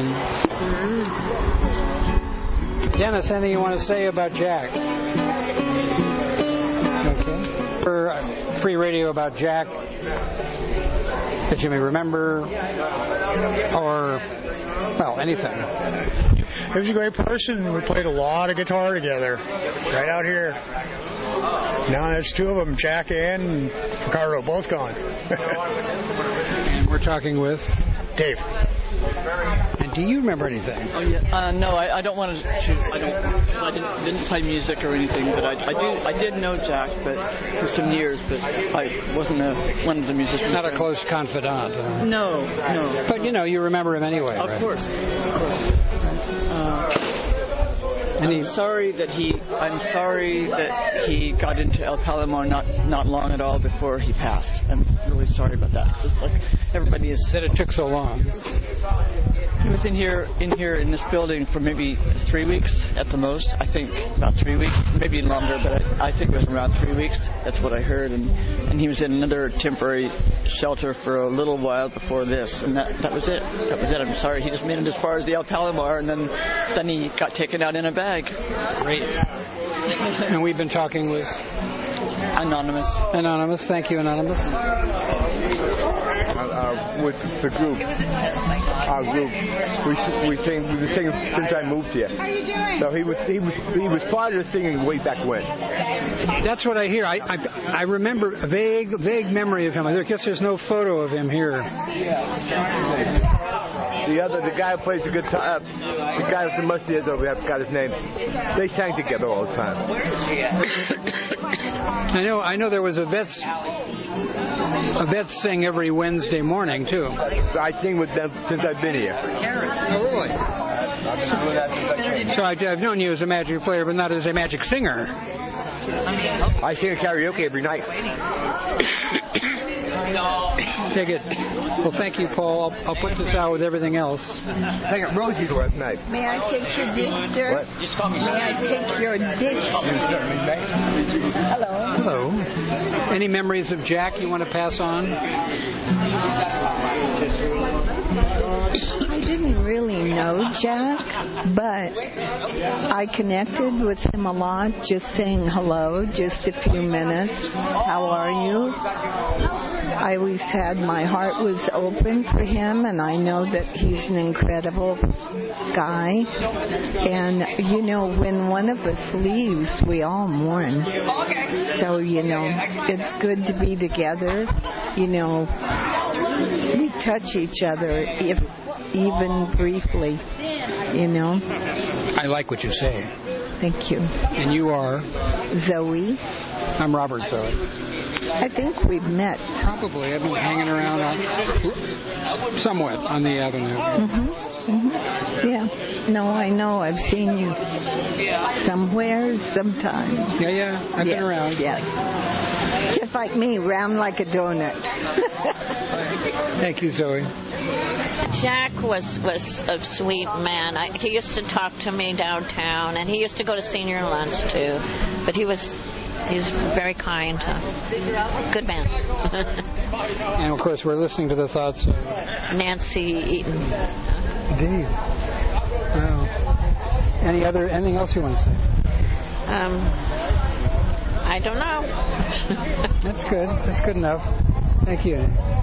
Dennis, anything you want to say about Jack? Okay. For free radio about Jack that you may remember, or, well, anything. He was a great person. We played a lot of guitar together, right out here. Now there's two of them, Jack and Ricardo, both gone. And we're talking with Dave. And do you remember anything? Oh yeah. No, I don't want to. I didn't play music or anything, but I did know Jack, but for some years. But I wasn't one of the musicians. Not a close confidant. No. But you remember him anyway, Of right? course. I'm sorry that he got into El Palomar not long at all before he passed. I'm really sorry about that. It's like everybody is that it took so long. He was in here in this building for maybe 3 weeks at the most. I think about 3 weeks, maybe longer, but I think it was around 3 weeks. That's what I heard. And he was in another temporary shelter for a little while before this, and that was it. That was it. I'm sorry. He just made it as far as the El Palomar, and then he got taken out in a bag. Great. And we've been talking with Anonymous. Thank you, Anonymous. With the group. Our group. We've been singing since I moved here. How you doing? So he was part of the singing way back when. That's what I hear. I remember a vague memory of him. I guess there's no photo of him here. The guy who plays the guitar, the guy with the mustache over there, I forgot his name. They sang together all the time. I know there was a vets sing every Wednesday morning too. I sing with them since I've been here. Oh, really? So I've known you as a magic player, but not as a magic singer. I sing at karaoke every night. Take it. Well, thank you, Paul. I'll put this out with everything else. I think at Rosie's last night. May I take your dish, sir? What? May I take your dish? You certainly may. Hello. Any memories of Jack you want to pass on? I didn't really know Jack, but I connected with him a lot, just saying hello, just a few minutes. How are you? I always had my heart was open for him, and I know that he's an incredible guy. And, when one of us leaves, we all mourn. So, it's good to be together. We touch each other, if even briefly, I like what you say. Thank you. And you are? Zoe. I'm Robert Zoe. I think we've met. Probably. I've been hanging around somewhat on the avenue. Yeah. No, I know. I've seen you somewhere, sometime. Yeah. I've been around. Yes. Just like me, round like a donut. Thank you, Zoe. Jack was a sweet man. He used to talk to me downtown, and he used to go to senior lunch too. But he was very kind. Good man. And of course, we're listening to the thoughts of Nancy Eaton. Indeed. Wow. Anything else you want to say? I don't know. That's good. That's good enough. Thank you.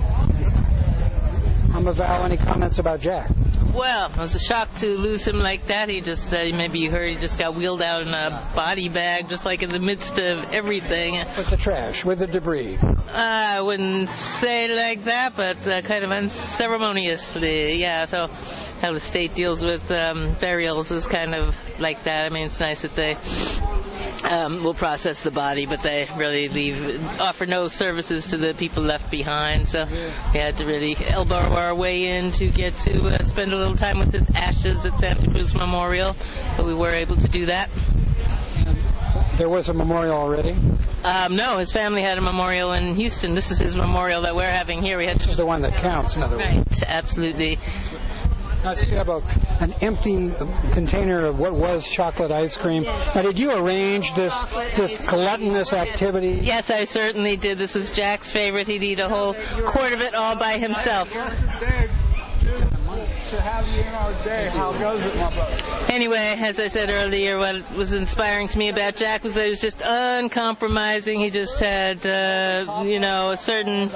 Val, any comments about Jack? Well, it was a shock to lose him like that. He just, maybe you heard, he just got wheeled out in a body bag, just like in the midst of everything. With the trash, with the debris. I wouldn't say like that, but kind of unceremoniously, yeah. So how the state deals with burials is kind of like that. I mean, it's nice that they will process the body, but they really offer no services to the people left behind. So we had to really elbow our way in to get to spend a little time with his ashes at Santa Cruz Memorial, but we were able to do that. There was a memorial already? No, his family had a memorial in Houston. This is his memorial that we're having here. This is the one that counts, in other words. Right, absolutely. Now, so you have an empty container of what was chocolate ice cream. Now, did you arrange this gluttonous activity? Yes, I certainly did. This is Jack's favorite. He'd eat a whole quart of it all by himself. To have you in our day. How goes it, my brother? Anyway, as I said earlier, what was inspiring to me about Jack was that he was just uncompromising. He just had, a certain...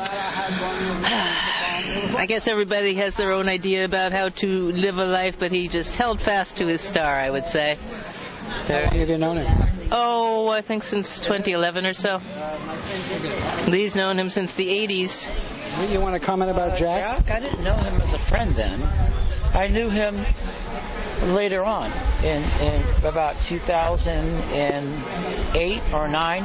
I guess everybody has their own idea about how to live a life, but he just held fast to his star, I would say. How long have you known him? Oh, I think since 2011 or so. Lee's known him since the 80s. You want to comment about Jack? I didn't know him as a friend then. I knew him later on in about 2008 or 9.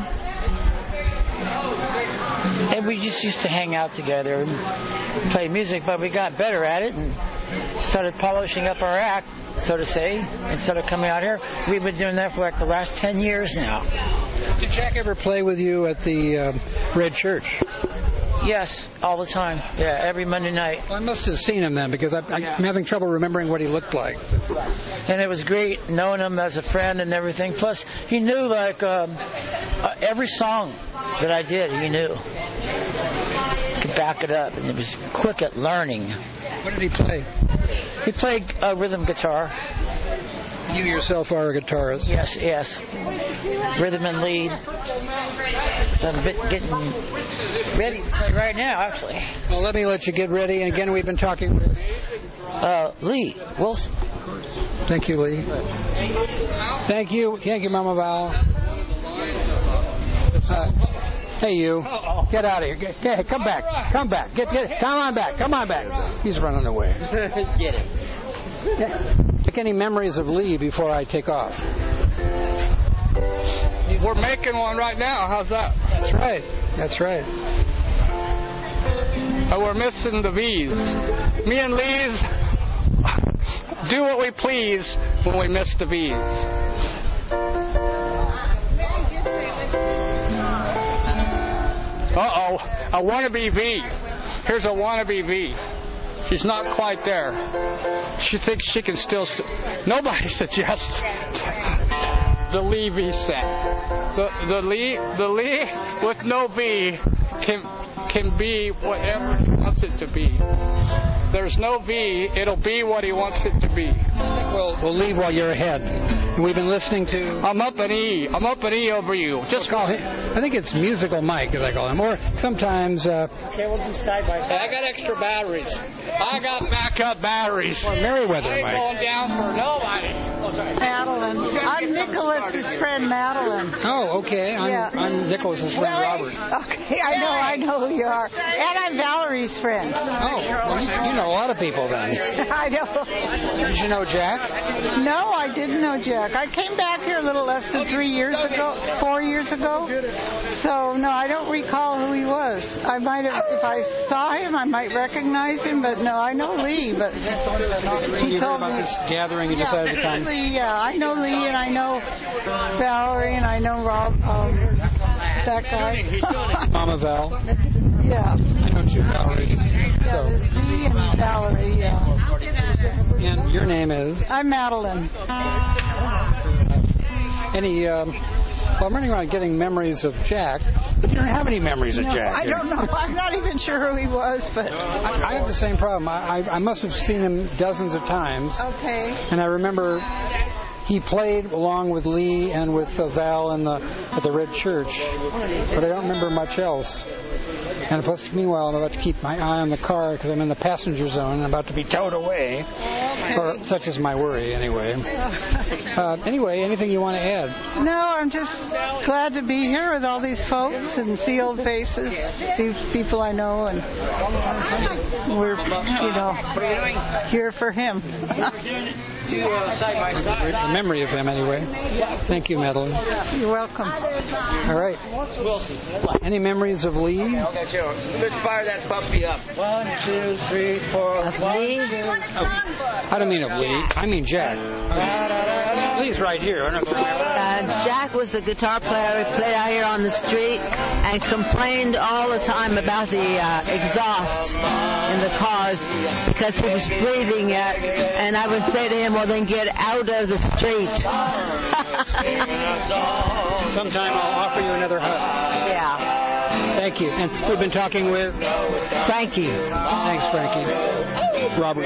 And we just used to hang out together and play music, but we got better at it and started polishing up our act, so to say, instead of coming out here. We've been doing that for like the last 10 years now. Did Jack ever play with you at the Red Church? Yes, all the time. Yeah, every Monday night. Well, I must have seen him then, because I'm having trouble remembering what he looked like. And it was great knowing him as a friend and everything. Plus, he knew like every song that I did, he knew. He could back it up, and he was quick at learning. What did he play? He played rhythm guitar. You yourself are a guitarist. Yes. Rhythm and lead. So I'm getting ready to play right now, actually. Well, let me let you get ready. And again, we've been talking with Lee Wilson. Thank you, Lee. Thank you, Mama Val. Hey, you. Get out of here. Come back. Come back. Come on back. Come on back. He's running away. Get him. Take any memories of Lee before I take off? We're making one right now. How's that? That's right. That's right. We're missing the V's. Me and Lee's do what we please when we miss the V's. Uh-oh. A wannabe V. Here's a wannabe V. She's not quite there. She thinks she can still... Nobody suggests the Lee V set. The Lee with no V can be whatever he wants it to be. There's no V, it'll be what he wants it to be. We'll leave while you're ahead. And we've been listening to... I'm up an E. I'm up an E over you. Just call him. I think it's Musical Mike, as I call him. Or sometimes... Okay, we'll do side by side. I got extra batteries. I got backup batteries. Or Merriweather, I ain't Mike. going down for nobody. Madeline. I'm Nicholas's friend, Madeline. Oh, okay. I'm Nicholas's friend, Robert. Okay, I know who you are. And I'm Valerie's friend. Oh, well, you know a lot of people then. I know. Did you know Jack? No, I didn't know Jack. I came back here a little less than 4 years ago. So, no, I don't recall who he was. I might have, if I saw him, I might recognize him, but no, I know Lee, but he told me. This gathering and decided to come. Yeah, I know Lee, and I know Valerie, and I know Rob, that guy. Mama Val. Yeah. I know two Valeries. Yeah, there's Lee and Valerie, yeah. And your name is? I'm Madeline. Well, I'm running around getting memories of Jack, but you don't have any memories of Jack. I don't know. I'm not even sure who he was, but... I have the same problem. I must have seen him dozens of times. Okay. And I remember he played along with Lee and with Val at the Red Church, but I don't remember much else. And plus, meanwhile, I'm about to keep my eye on the car because I'm in the passenger zone and I'm about to be towed away. Or such is my worry, anyway. Anyway, anything you want to add? No, I'm just glad to be here with all these folks and see old faces, see people I know, and we're, here for him. Side by side. A memory of him, anyway. Thank you, Madeline. You're welcome. All right. Wilson. Any memories of Lee? Okay, sure. Let's fire that puppy up. 1, 2, 3, 4. Of Lee? I don't mean of Lee. I mean Jack. Lee's right here. I don't know if you remember. Jack was a guitar player. He played out here on the street and complained all the time about the exhaust in the cars because he was breathing it. And I would say to him, well, then get out of the street. Sometime I'll offer you another hug. Yeah. Thank you. And we've been talking with... Frankie. Thanks, Frankie. Robert.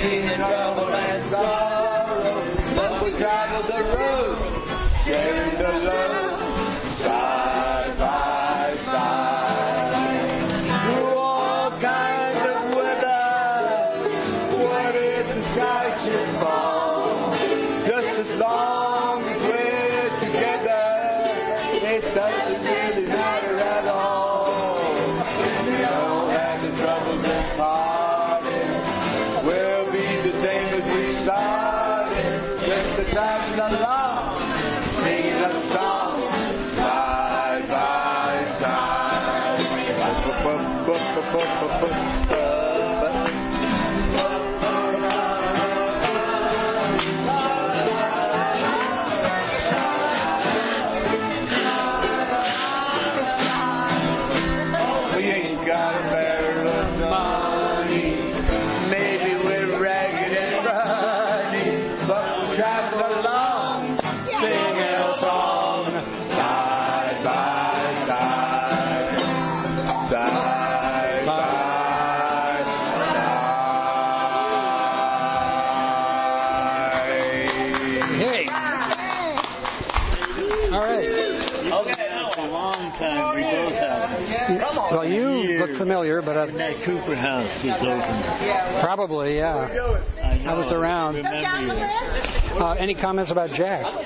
Side by side. Through all kinds of weather. What if the sky should fall? Just as long as we're together. driving along, singing a song, side by side. We ain't got a barrel of money, maybe we're ragged and ruddy, but we're driving along, singing a song, side by side, side by side. Hey. All right. Okay, that's a long time. We both have. Well, you look familiar, but when that Cooper House was open. Probably, yeah. I was around. Any comments about Jack? No,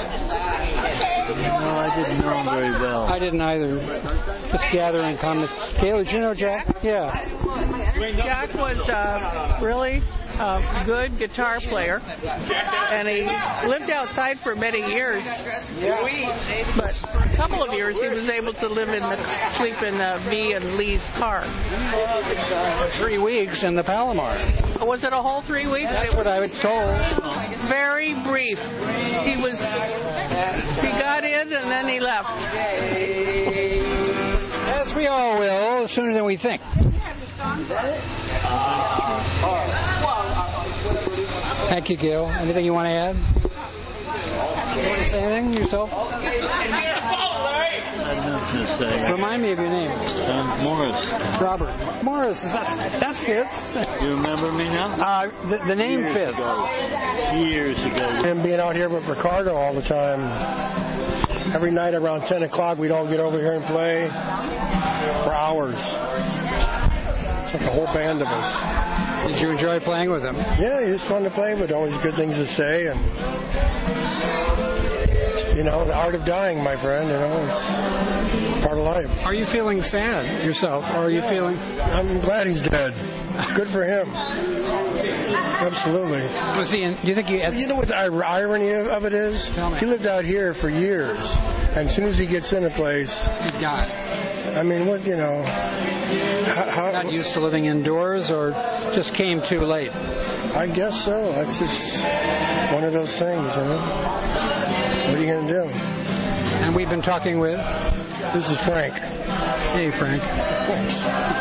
I didn't know him very well. I didn't either. Just gathering comments. Kayla, did you know Jack? Yeah. Jack was really a good guitar player, and he lived outside for many years. But for a couple of years, he was able to sleep in V and Lee's car. 3 weeks in the Palomar. Was it a whole 3 weeks? That's what I was told. Very brief. He got in and then he left. As we all will, sooner than we think. Thank you, Gil. Anything you want to add? You want to say anything yourself? I had nothing to say. Remind me of your name. Morris. Robert. Morris, that fits. You remember me now? The name fits. Years ago. And being out here with Ricardo all the time. Every night around 10 o'clock, we'd all get over here and play for hours. It's like a whole band of us. Did you enjoy playing with him? Yeah, he was fun to play with. Always good things to say. And, the art of dying, my friend, it's part of life. Are you feeling sad yourself? Or are you feeling... I'm glad he's dead. Good for him. Absolutely. Was he do you think he... You know what the irony of it is? He lived out here for years. And as soon as he gets in a place... He died. I mean, what, Not used to living indoors or just came too late? I guess so. That's just one of those things, What are you going to do? And we've been talking with... This is Frank. Hey, Frank. Thanks.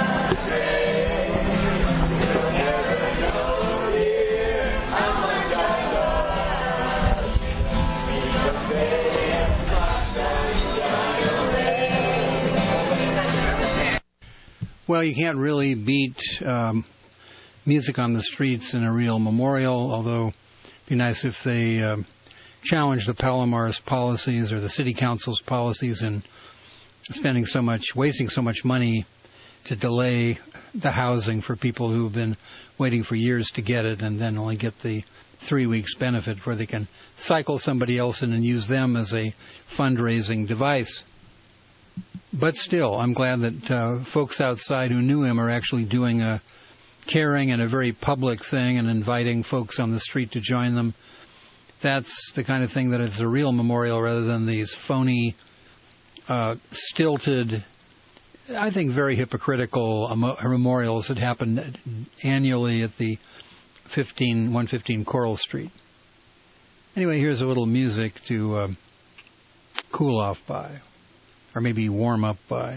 Well, you can't really beat music on the streets in a real memorial, although it'd be nice if they challenge the Palomar's policies or the city council's policies in wasting so much money to delay the housing for people who've been waiting for years to get it and then only get the 3 weeks benefit where they can cycle somebody else in and use them as a fundraising device. But still, I'm glad that folks outside who knew him are actually doing a caring and a very public thing and inviting folks on the street to join them. That's the kind of thing that is a real memorial rather than these phony, stilted, I think very hypocritical memorials that happen annually at the 115 Coral Street. Anyway, here's a little music to cool off by. Or maybe warm up by.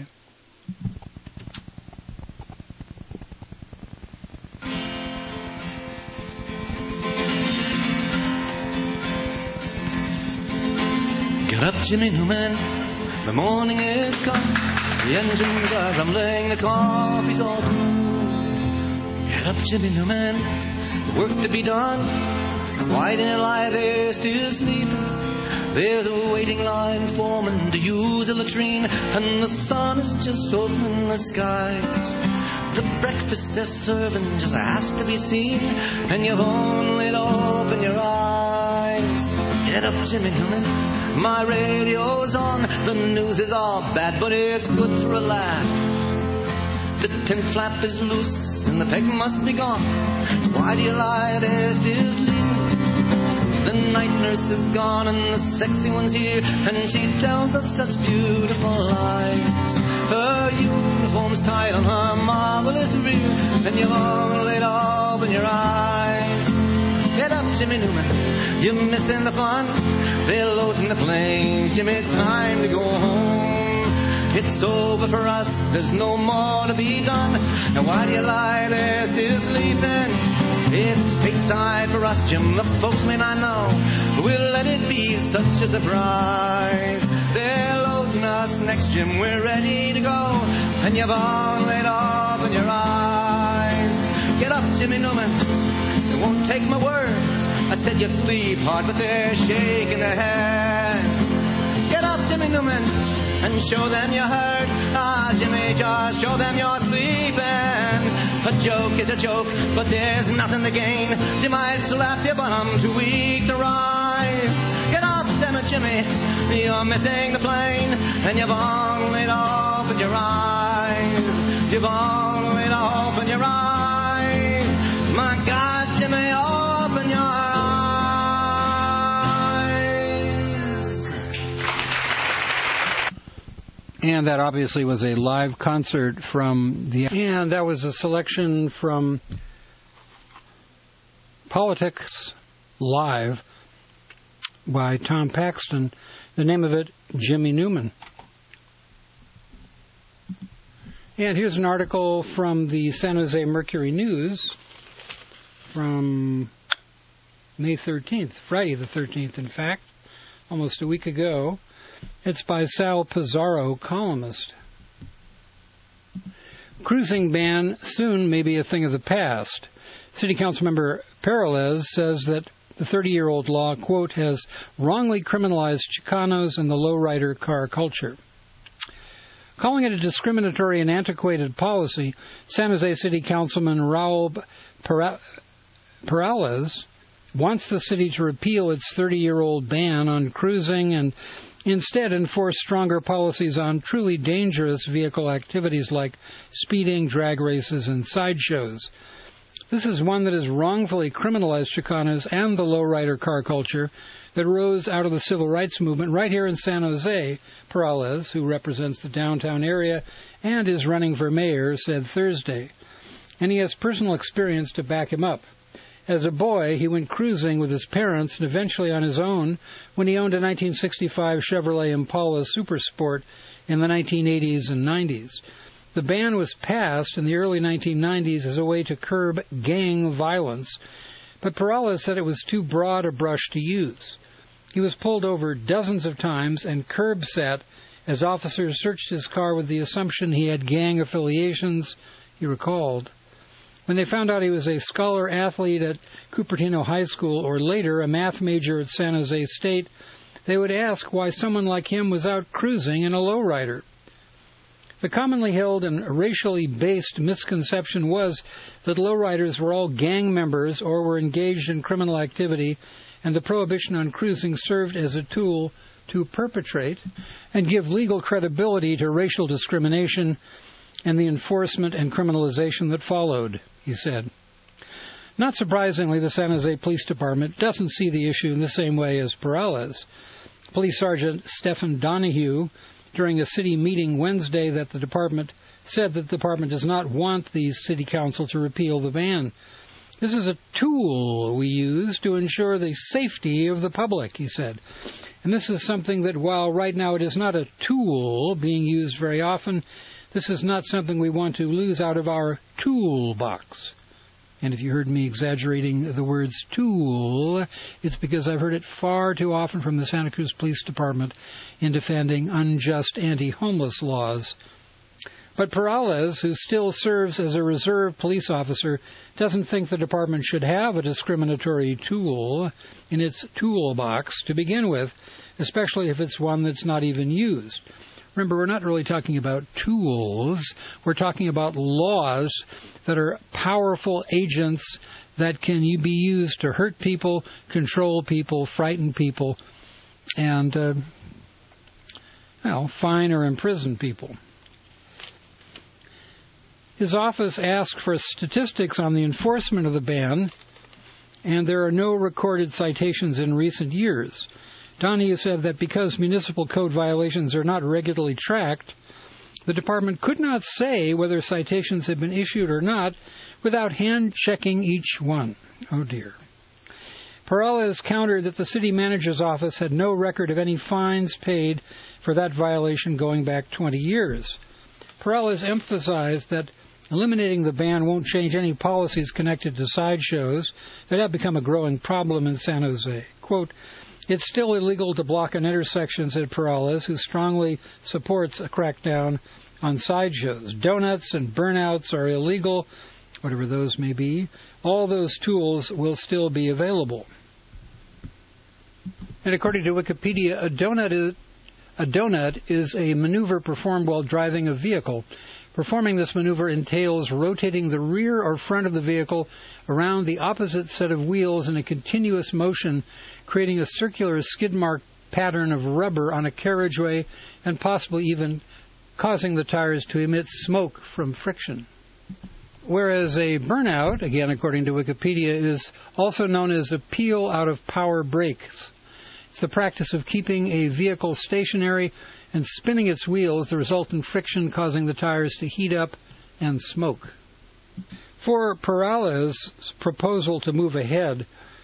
Get up, Jimmy Newman, the morning is come. The engines are rumbling, the coffee's all brewed. Get up, Jimmy Newman, the work to be done. Why didn't you lie there still sleeping? There's a waiting line foreman to use the latrine, and the sun is just opening the skies. The breakfast they're serving just has to be seen, and you've only to open your eyes. Get up, Jimmy Newman, my radio's on. The news is all bad, but it's good for a laugh. The tin flap is loose, and the peg must be gone. Why do you lie there still sleeping? The night nurse is gone and the sexy one's here, and she tells us such beautiful lies. Her uniform's tied on her marvelous rear, and you've all laid off in your eyes. Get up, Jimmy Newman, you're missing the fun. They're loading the planes, Jimmy, it's time to go home. It's over for us, there's no more to be done. Now why do you lie there still sleeping? It's stateside for us, Jim, the folks may not know, but we'll let it be such a surprise. They're loading us next, Jim, we're ready to go, and you've all laid off in your eyes. Get up, Jimmy Newman, they won't take my word. I said you sleep hard, but they're shaking their heads. Get up, Jimmy Newman, and show them you heard. Ah, Jimmy, just show them you're sleeping. A joke is a joke, but there's nothing to gain. Jim might slap you, but I'm too weak to rise. Get up, damn it, Jimmy, you're missing the plane, and you've all laid off in your eyes. You've all laid off in your eyes. My God, Jimmy, open your eyes. And that obviously was a live concert from the... And that was a selection from Politics Live by Tom Paxton. The name of it, Jimmy Newman. And here's an article from the San Jose Mercury News from May 13th, Friday the 13th, in fact, almost a week ago. It's by Sal Pizarro, columnist. Cruising ban soon may be a thing of the past. City Council member Peralez says that the 30-year-old law, quote, has wrongly criminalized Chicanos and the lowrider car culture. Calling it a discriminatory and antiquated policy, San Jose City Councilman Raul Peralez wants the city to repeal its 30-year-old ban on cruising and instead enforce stronger policies on truly dangerous vehicle activities like speeding, drag races, and sideshows. This is one that has wrongfully criminalized Chicanos and the lowrider car culture that rose out of the civil rights movement right here in San Jose, Peralez, who represents the downtown area and is running for mayor, said Thursday. And he has personal experience to back him up. As a boy, he went cruising with his parents and eventually on his own when he owned a 1965 Chevrolet Impala Supersport in the 1980s and 90s. The ban was passed in the early 1990s as a way to curb gang violence, but Peralez said it was too broad a brush to use. He was pulled over dozens of times and curb sat as officers searched his car with the assumption he had gang affiliations, he recalled. When they found out he was a scholar athlete at Cupertino High School or later a math major at San Jose State, they would ask why someone like him was out cruising in a lowrider. The commonly held and racially based misconception was that lowriders were all gang members or were engaged in criminal activity, and the prohibition on cruising served as a tool to perpetrate and give legal credibility to racial discrimination and the enforcement and criminalization that followed, he said. Not surprisingly, the San Jose Police Department doesn't see the issue in the same way as Peralez. Police Sergeant Stephen Donahue, during a city meeting Wednesday, said that the department does not want the city council to repeal the ban. This is a tool we use to ensure the safety of the public, he said. And this is something that, while right now it is not a tool being used very often, this is not something we want to lose out of our toolbox. And if you heard me exaggerating the words tool, it's because I've heard it far too often from the Santa Cruz Police Department in defending unjust anti-homeless laws. But Peralez, who still serves as a reserve police officer, doesn't think the department should have a discriminatory tool in its toolbox to begin with, especially if it's one that's not even used. Remember, we're not really talking about tools. We're talking about laws that are powerful agents that can be used to hurt people, control people, frighten people, and, fine or imprison people. His office asked for statistics on the enforcement of the ban and there are no recorded citations in recent years. Donahue said that because municipal code violations are not regularly tracked, the department could not say whether citations had been issued or not without hand-checking each one. Oh, dear. Perales countered that the city manager's office had no record of any fines paid for that violation going back 20 years. Perales emphasized that eliminating the ban won't change any policies connected to sideshows that have become a growing problem in San Jose. Quote, "It's still illegal to block an intersection," said Perales, who strongly supports a crackdown on sideshows. Donuts and burnouts are illegal, whatever those may be. All those tools will still be available. And according to Wikipedia, a donut is a maneuver performed while driving a vehicle. Performing this maneuver entails rotating the rear or front of the vehicle around the opposite set of wheels in a continuous motion, creating a circular skid mark pattern of rubber on a carriageway and possibly even causing the tires to emit smoke from friction. Whereas a burnout, again according to Wikipedia, is also known as a peel out of power brakes. It's the practice of keeping a vehicle stationary and spinning its wheels, the resultant friction causing the tires to heat up and smoke. For Perales' proposal to move ahead,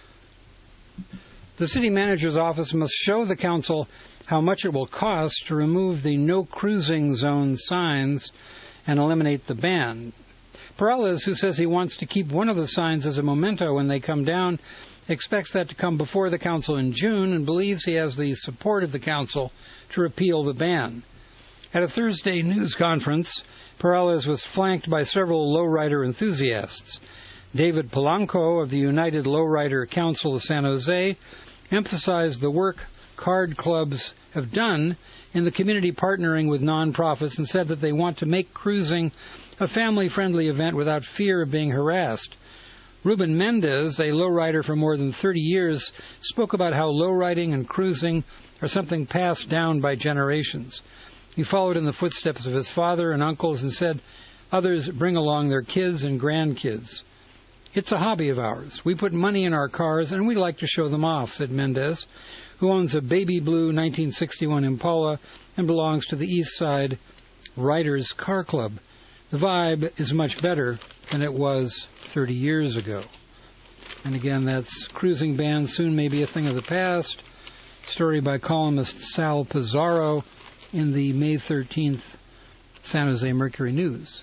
the city manager's office must show the council how much it will cost to remove the no cruising zone signs and eliminate the ban. Perales, who says he wants to keep one of the signs as a memento when they come down, expects that to come before the council in June and believes he has the support of the council to repeal the ban. At a Thursday news conference, Perales was flanked by several lowrider enthusiasts. David Polanco of the United Lowrider Council of San Jose emphasized the work card clubs have done in the community partnering with nonprofits and said that they want to make cruising a family-friendly event without fear of being harassed. Ruben Mendez, a lowrider for more than 30 years, spoke about how lowriding and cruising are something passed down by generations. He followed in the footsteps of his father and uncles and said others bring along their kids and grandkids. "It's a hobby of ours. We put money in our cars and we like to show them off," said Mendez, who owns a baby blue 1961 Impala and belongs to the East Side Riders Car Club. The vibe is much better than it was 30 years ago. And again, that's cruising ban soon may be a thing of the past. Story by columnist Sal Pizarro in the May 13th San Jose Mercury News.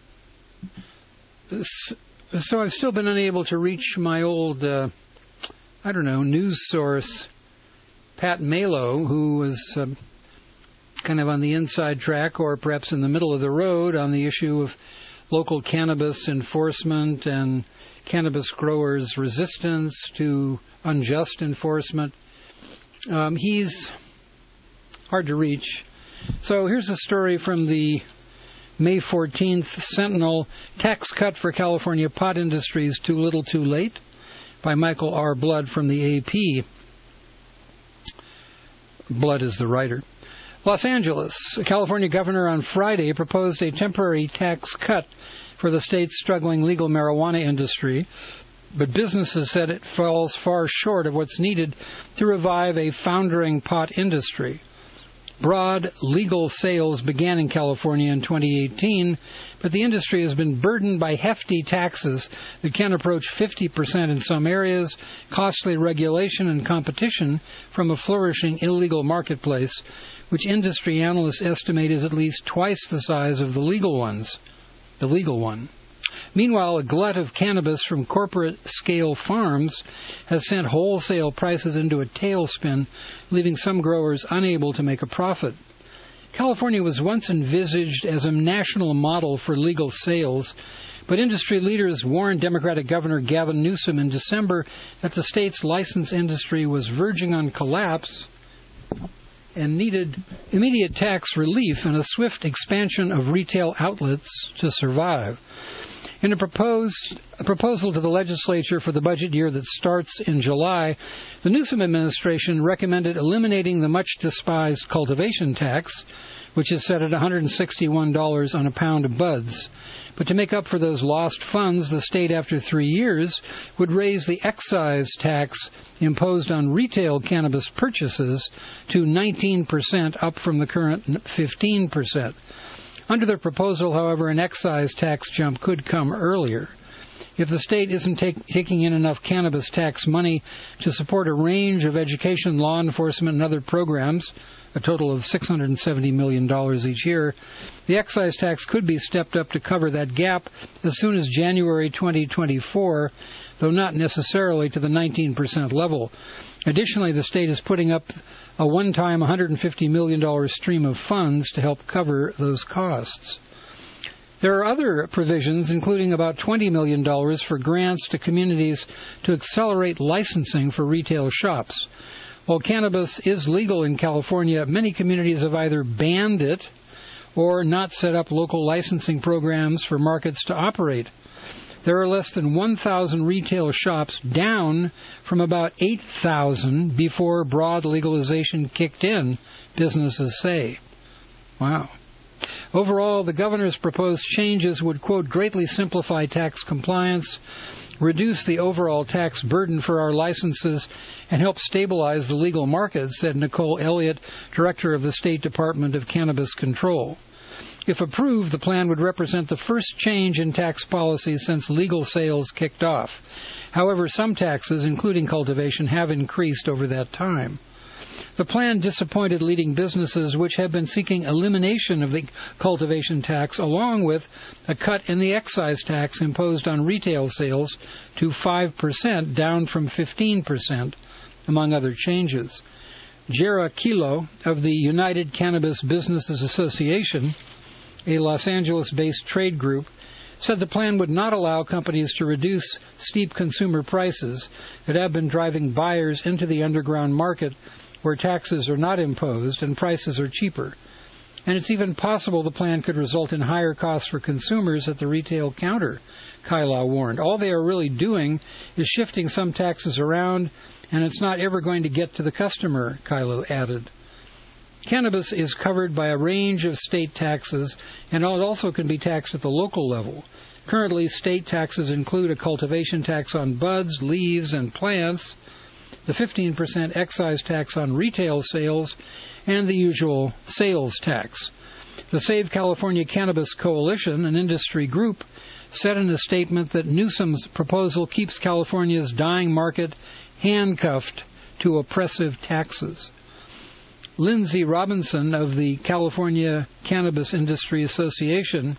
So I've still been unable to reach my old, news source, Pat Malo, who was kind of on the inside track or perhaps in the middle of the road on the issue of local cannabis enforcement and cannabis growers' resistance to unjust enforcement. He's hard to reach. So here's a story from the May 14th Sentinel, Tax Cut for California Pot Industries Too Little Too Late, by Michael R. Blood from the AP. Blood is the writer. Los Angeles, a California governor on Friday proposed a temporary tax cut for the state's struggling legal marijuana industry, but businesses said it falls far short of what's needed to revive a foundering pot industry. Broad legal sales began in California in 2018, but the industry has been burdened by hefty taxes that can approach 50% in some areas, costly regulation and competition from a flourishing illegal marketplace, which industry analysts estimate is at least twice the size of the legal one. Meanwhile, a glut of cannabis from corporate-scale farms has sent wholesale prices into a tailspin, leaving some growers unable to make a profit. California was once envisaged as a national model for legal sales, but industry leaders warned Democratic Governor Gavin Newsom in December that the state's license industry was verging on collapse and needed immediate tax relief and a swift expansion of retail outlets to survive. In a proposal to the legislature for the budget year that starts in July, the Newsom administration recommended eliminating the much-despised cultivation tax, which is set at $161 on a pound of buds. But to make up for those lost funds, the state, after 3 years, would raise the excise tax imposed on retail cannabis purchases to 19%, up from the current 15%. Under the proposal, however, an excise tax jump could come earlier. If the state isn't taking in enough cannabis tax money to support a range of education, law enforcement, and other programs, a total of $670 million each year, the excise tax could be stepped up to cover that gap as soon as January 2024, though not necessarily to the 19% level. Additionally, the state is putting up a one-time $150 million stream of funds to help cover those costs. There are other provisions, including about $20 million for grants to communities to accelerate licensing for retail shops. While cannabis is legal in California, many communities have either banned it or not set up local licensing programs for markets to operate. There are less than 1,000 retail shops, down from about 8,000 before broad legalization kicked in, businesses say. Wow. Overall, the governor's proposed changes would, quote, greatly simplify tax compliance, reduce the overall tax burden for our licenses, and help stabilize the legal market, said Nicole Elliott, director of the State Department of Cannabis Control. If approved, the plan would represent the first change in tax policy since legal sales kicked off. However, some taxes, including cultivation, have increased over that time. The plan disappointed leading businesses which have been seeking elimination of the cultivation tax, along with a cut in the excise tax imposed on retail sales to 5%, down from 15%, among other changes. Jera Kilo of the United Cannabis Businesses Association, a Los Angeles-based trade group, said the plan would not allow companies to reduce steep consumer prices that have been driving buyers into the underground market where taxes are not imposed and prices are cheaper. And it's even possible the plan could result in higher costs for consumers at the retail counter, Kilo warned. All they are really doing is shifting some taxes around, and it's not ever going to get to the customer, Kilo added. Cannabis is covered by a range of state taxes, and it also can be taxed at the local level. Currently, state taxes include a cultivation tax on buds, leaves, and plants, the 15% excise tax on retail sales, and the usual sales tax. The Save California Cannabis Coalition, an industry group, said in a statement that Newsom's proposal keeps California's dying market handcuffed to oppressive taxes. Lindsay Robinson of the California Cannabis Industry Association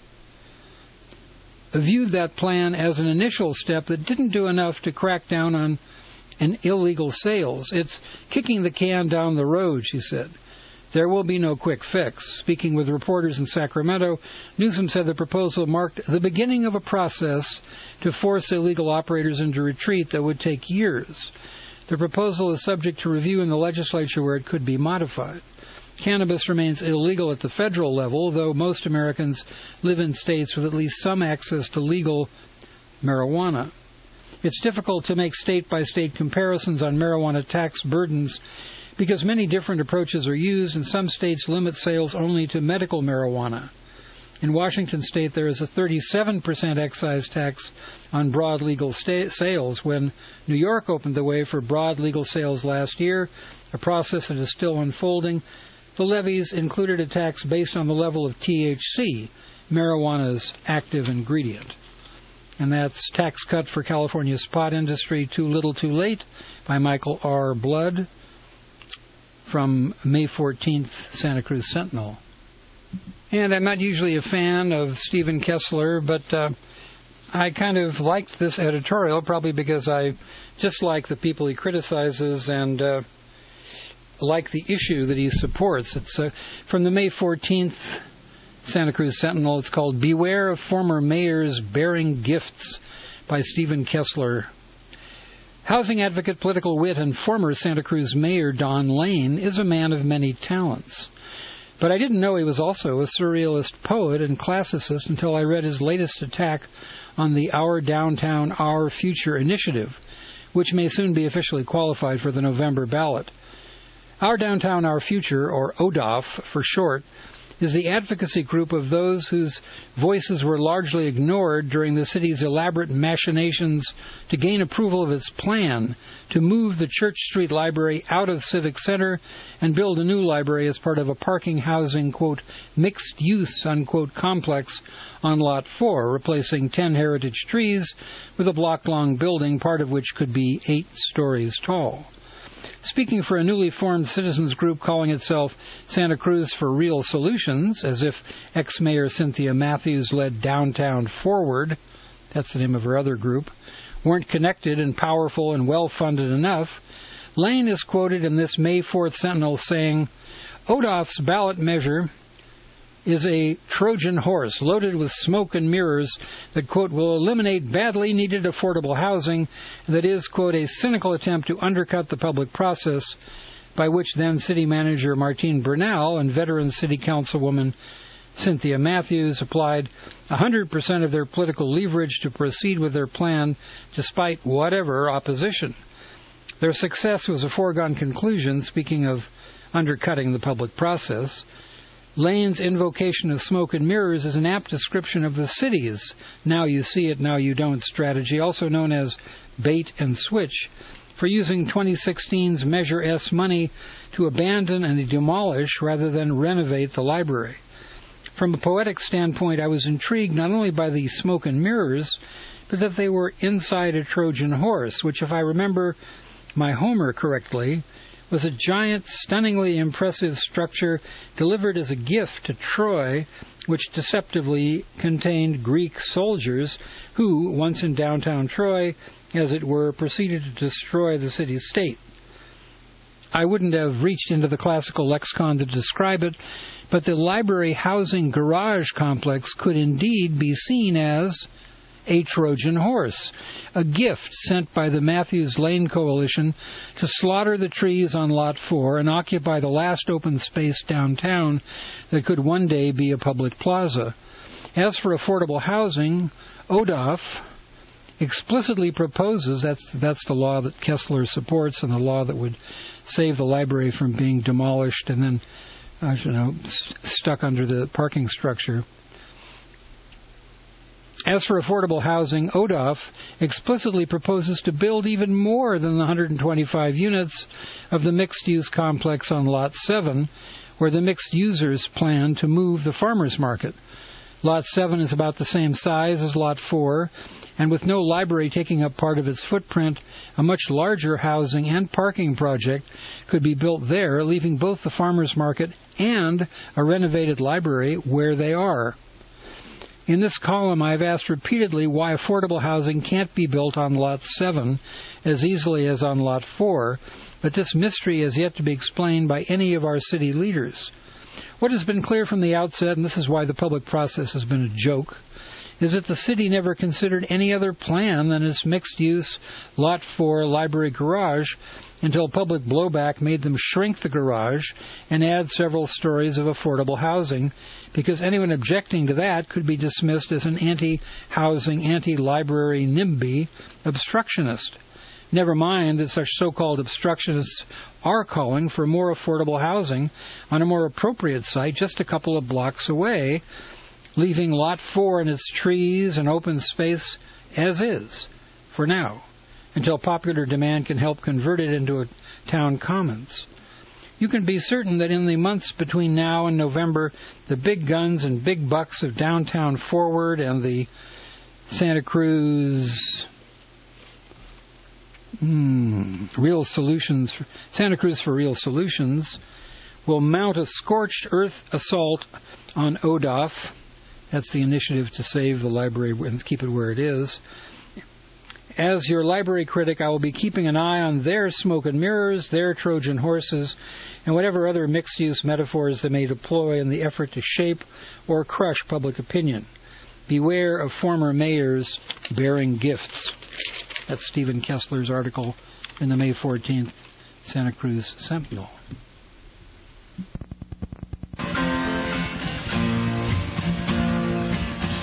viewed that plan as an initial step that didn't do enough to crack down on illegal sales. It's kicking the can down the road, she said. There will be no quick fix. Speaking with reporters in Sacramento, Newsom said the proposal marked the beginning of a process to force illegal operators into retreat that would take years. The proposal is subject to review in the legislature where it could be modified. Cannabis remains illegal at the federal level, though most Americans live in states with at least some access to legal marijuana. It's difficult to make state-by-state comparisons on marijuana tax burdens because many different approaches are used, and some states limit sales only to medical marijuana. In Washington state, there is a 37% excise tax on broad legal sales. When New York opened the way for broad legal sales last year, a process that is still unfolding, the levies included a tax based on the level of THC, marijuana's active ingredient. And that's Tax Cut for California's Pot Industry, Too Little Too Late, by Michael R. Blood, from May 14th, Santa Cruz Sentinel. And I'm not usually a fan of Stephen Kessler, but I kind of liked this editorial, probably because I just like the people he criticizes and like the issue that he supports. It's from the May 14th Santa Cruz Sentinel. It's called Beware of Former Mayors Bearing Gifts by Stephen Kessler. Housing advocate, political wit, and former Santa Cruz Mayor Don Lane is a man of many talents. But I didn't know he was also a surrealist poet and classicist until I read his latest attack on the Our Downtown, Our Future initiative, which may soon be officially qualified for the November ballot. Our Downtown, Our Future, or ODOF for short, is the advocacy group of those whose voices were largely ignored during the city's elaborate machinations to gain approval of its plan to move the Church Street Library out of Civic Center and build a new library as part of a parking housing, quote, mixed-use, unquote, complex on Lot 4, replacing 10 heritage trees with a block-long building, part of which could be 8 stories tall. Speaking for a newly formed citizens group calling itself Santa Cruz for Real Solutions, as if ex-Mayor Cynthia Matthews led Downtown Forward, that's the name of her other group, weren't connected and powerful and well-funded enough, Lane is quoted in this May 4th Sentinel saying, ODOF's ballot measure is a Trojan horse loaded with smoke and mirrors that, quote, will eliminate badly needed affordable housing that is, quote, a cynical attempt to undercut the public process by which then City Manager Martine Bernal and veteran City Councilwoman Cynthia Matthews applied 100% of their political leverage to proceed with their plan despite whatever opposition. Their success was a foregone conclusion, speaking of undercutting the public process. Lane's invocation of smoke and mirrors is an apt description of the city's now you see it, now you don't strategy, also known as bait and switch, for using 2016's Measure S money to abandon and demolish rather than renovate the library. From a poetic standpoint, I was intrigued not only by the smoke and mirrors, but that they were inside a Trojan horse, which, if I remember my Homer correctly, was a giant, stunningly impressive structure delivered as a gift to Troy, which deceptively contained Greek soldiers who, once in downtown Troy, as it were, proceeded to destroy the city-state. I wouldn't have reached into the classical lexicon to describe it, but the library housing garage complex could indeed be seen as a Trojan horse, a gift sent by the Matthews Lane Coalition to slaughter the trees on Lot 4 and occupy the last open space downtown that could one day be a public plaza. As for affordable housing, ODOF explicitly proposes, that's the law that Kessler supports and the law that would save the library from being demolished and then stuck under the parking structure. As for affordable housing, ODOF explicitly proposes to build even more than the 125 units of the mixed-use complex on Lot 7, where the mixed users plan to move the farmers market. Lot 7 is about the same size as Lot 4, and with no library taking up part of its footprint, a much larger housing and parking project could be built there, leaving both the farmers market and a renovated library where they are. In this column, I have asked repeatedly why affordable housing can't be built on Lot 7 as easily as on Lot 4, but this mystery has yet to be explained by any of our city leaders. What has been clear from the outset, and this is why the public process has been a joke, is that the city never considered any other plan than its mixed-use Lot 4 library garage until public blowback made them shrink the garage and add several stories of affordable housing, because anyone objecting to that could be dismissed as an anti-housing, anti-library NIMBY obstructionist. Never mind that such so-called obstructionists are calling for more affordable housing on a more appropriate site just a couple of blocks away, leaving Lot 4 and its trees and open space as is for now, until popular demand can help convert it into a town commons. You can be certain that in the months between now and November, the big guns and big bucks of Downtown Forward and the Santa Cruz Real Solutions, Santa Cruz for Real Solutions, will mount a scorched earth assault on ODOF. That's the initiative to save the library and keep it where it is. As your library critic, I will be keeping an eye on their smoke and mirrors, their Trojan horses, and whatever other mixed-use metaphors they may deploy in the effort to shape or crush public opinion. Beware of former mayors bearing gifts. That's Stephen Kessler's article in the May 14th Santa Cruz Sentinel.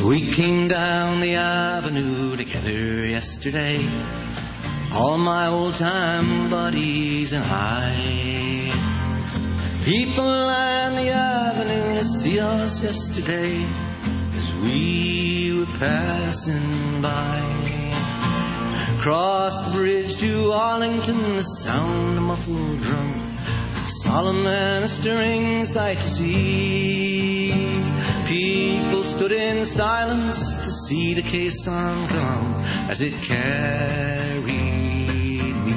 We came down the avenue together yesterday, all my old-time buddies and I. People lined the avenue to see us yesterday as we were passing by. Across the bridge to Arlington, the sound of muffled drum, solemn and a stirring sight to see. People stood in silence to see the caisson come as it carried me.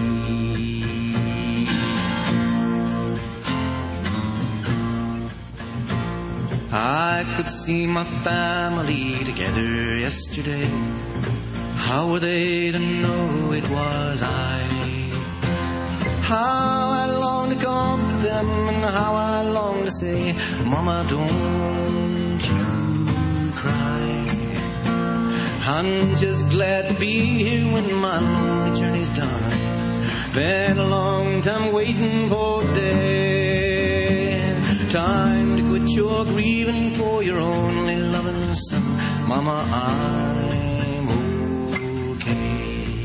I could see my family together yesterday. How were they to know it was I? How I long to comfort them, and how I long to say, Mama, don't you cry. I'm just glad to be here when my lonely journey's done. Been a long time waiting for the day. Time to quit your grieving for your only loving son. Mama, I'm okay.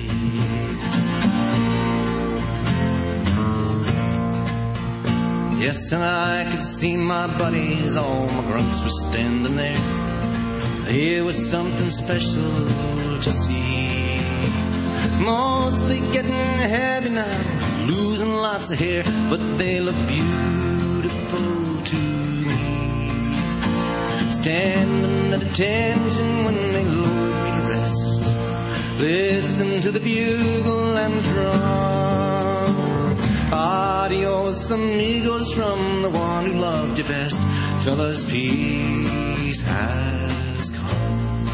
Yes, and I could see my buddies, all my grunts were standing there. It was something special to see. Mostly getting heavy now, losing lots of hair, but they look beautiful to me. Standing at attention when they lowered me to rest. Listen to the bugle and drum. Adios, amigos, from the one who loved you best. Fellas, peace has come.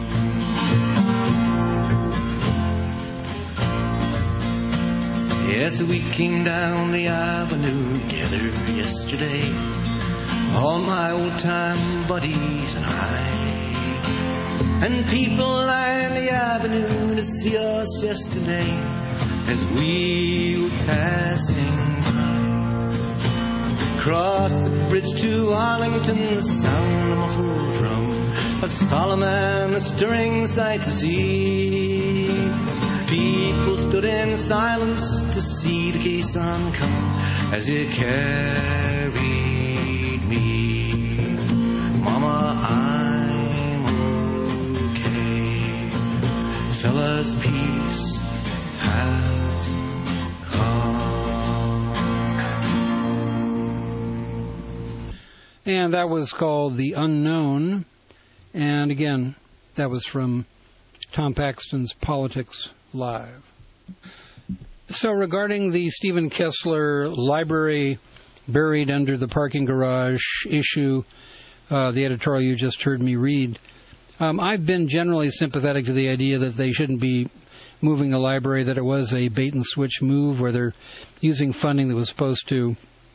Yes, we came down the avenue together yesterday, all my old-time buddies and I. And people lined the avenue to see us yesterday as we were passing by. Across the bridge to Arlington, the sound of muffled drum, a solemn and a stirring sight to see. People stood in silence to see the caisson come as it carried me. Mama, I'm okay. Fellas, peace has come. And that was called The Unknown. And again, that was from Tom Paxton's Politics Live. So regarding the Stephen Kessler library buried under the parking garage issue, the editorial you just heard me read, I've been generally sympathetic to the idea that they shouldn't be moving the library, that it was a bait-and-switch move where they're using funding that was supposed to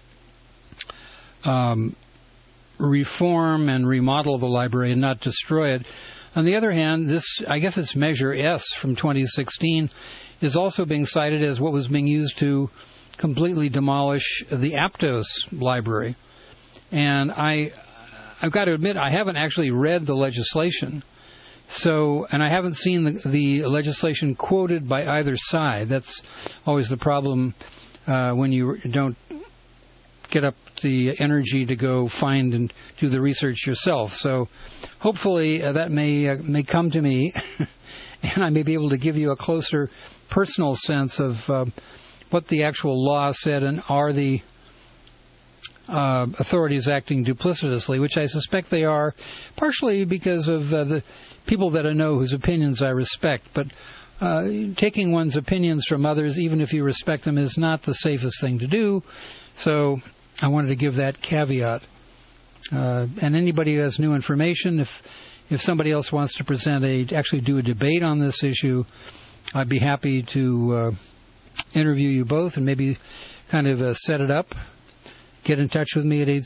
reform and remodel the library and not destroy it. On the other hand, this, I guess it's Measure S from 2016, is also being cited as what was being used to completely demolish the Aptos library. And I've got to admit, I haven't actually read the legislation. So, and I haven't seen the legislation quoted by either side. That's always the problem when you don't get up the energy to go find and do the research yourself. So hopefully that may come to me and I may be able to give you a closer personal sense of what the actual law said, and are the authorities acting duplicitously, which I suspect they are, partially because of the people that I know whose opinions I respect. But taking one's opinions from others, even if you respect them, is not the safest thing to do. So I wanted to give that caveat. And anybody who has new information, if somebody else wants to actually do a debate on this issue, I'd be happy to interview you both and maybe kind of set it up. Get in touch with me at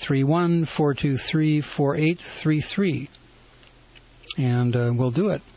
831-423-4833, and we'll do it.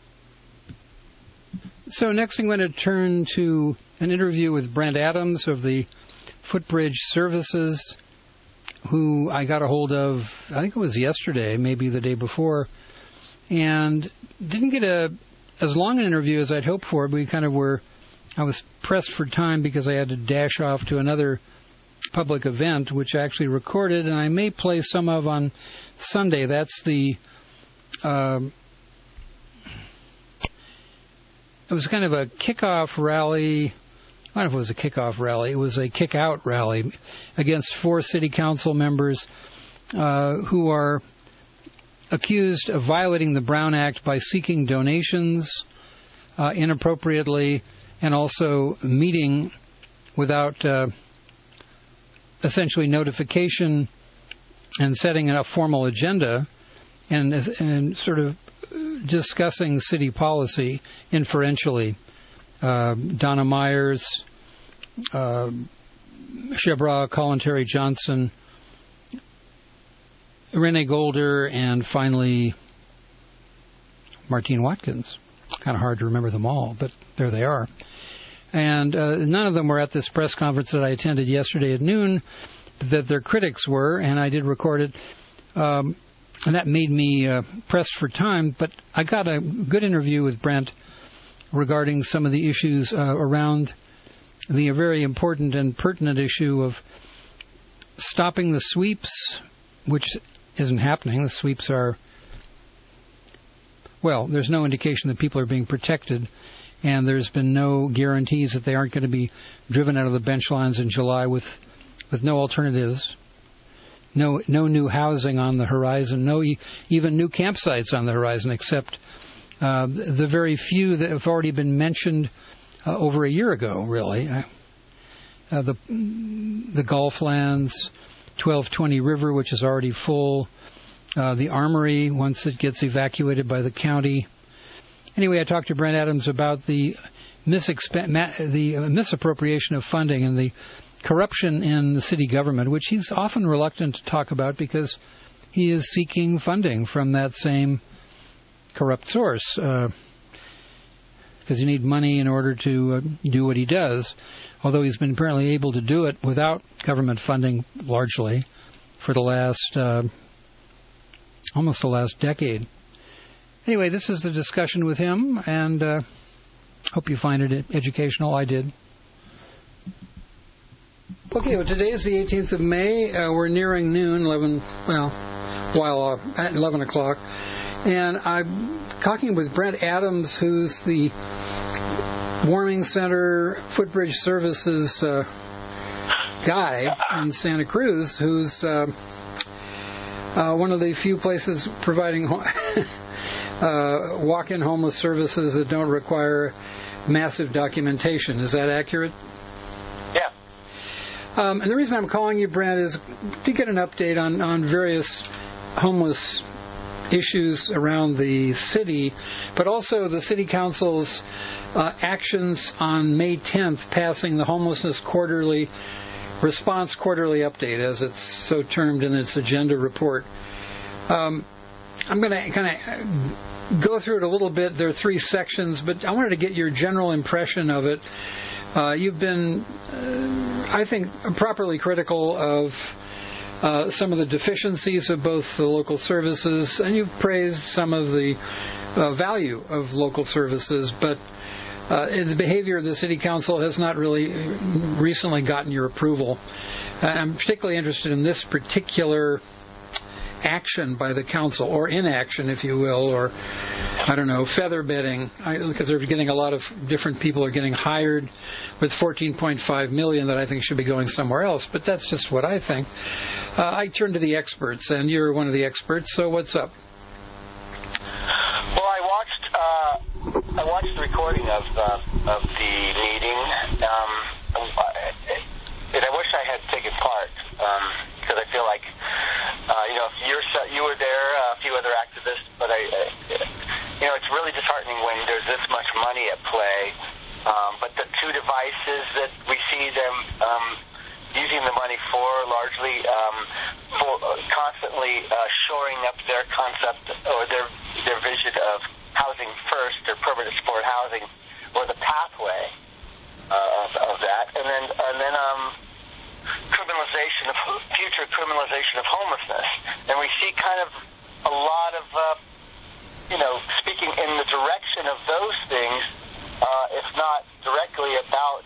So next I'm going to turn to an interview with Brent Adams of the Footbridge Services, who I got a hold of, I think it was yesterday, maybe the day before, and didn't get as long an interview as I'd hoped for. We kind of were. I was pressed for time because I had to dash off to another public event, which I actually recorded, and I may play some of on Sunday. That's the. It was kind of a kickoff rally. I don't know if it was a kickoff rally. It was a kick-out rally against 4 city council members who are accused of violating the Brown Act by seeking donations inappropriately and also meeting without essentially notification and setting a formal agenda and sort of discussing city policy inferentially. Donna Myers, Shebra, Colin Terry Johnson, Renee Golder, and finally Martine Watkins. Kind of hard to remember them all, but there they are. And none of them were at this press conference that I attended yesterday at noon, that their critics were, and I did record it. And that made me pressed for time, but I got a good interview with Brent regarding some of the issues around the very important and pertinent issue of stopping the sweeps, which isn't happening. The sweeps are, well, there's no indication that people are being protected, and there's been no guarantees that they aren't going to be driven out of the bench lines in July with no alternatives. No new housing on the horizon, no even new campsites on the horizon, except the very few that have already been mentioned over a year ago, really. The Gulf Lands, 1220 River, which is already full, the Armory, once it gets evacuated by the county. Anyway, I talked to Brent Adams about the misappropriation of funding and the corruption in the city government, which he's often reluctant to talk about because he is seeking funding from that same corrupt source. Because you need money in order to do what he does, although he's been apparently able to do it without government funding largely for the last, almost the last decade. Anyway, this is the discussion with him, and hope you find it educational. I did. Okay, well, today is the 18th of May. We're nearing noon, at 11 o'clock. And I'm talking with Brent Adams, who's the Warming Center Footbridge Services guy in Santa Cruz, who's one of the few places providing walk-in homeless services that don't require massive documentation. Is that accurate? Yeah. And the reason I'm calling you, Brent, is to get an update on various homeless issues around the city, but also the City Council's actions on May 10th, passing the Homelessness Response Quarterly Update, as it's so termed in its agenda report. I'm going to kind of go through it a little bit. There are 3 sections, but I wanted to get your general impression of it. You've been, I think, properly critical of some of the deficiencies of both the local services, and you've praised some of the value of local services, but the behavior of the City Council has not really recently gotten your approval. I'm particularly interested in this particular action by the council, or inaction, if you will, or, I don't know, feather bedding, because they're getting a lot of different people are getting hired with $14.5 million that I think should be going somewhere else, but that's just what I think. I turn to the experts, and you're one of the experts, so what's up? Well, I watched the recording of the meeting, and I wish I had taken part, because I feel like, you were there, a few other activists, but it's really disheartening when there's this much money at play. But the 2 devices that we see them using the money for, largely for constantly shoring up their concept or their vision of housing first, or permanent support housing, or the pathway of that, and then future criminalization of homelessness. And we see kind of a lot of speaking in the direction of those things, if not directly about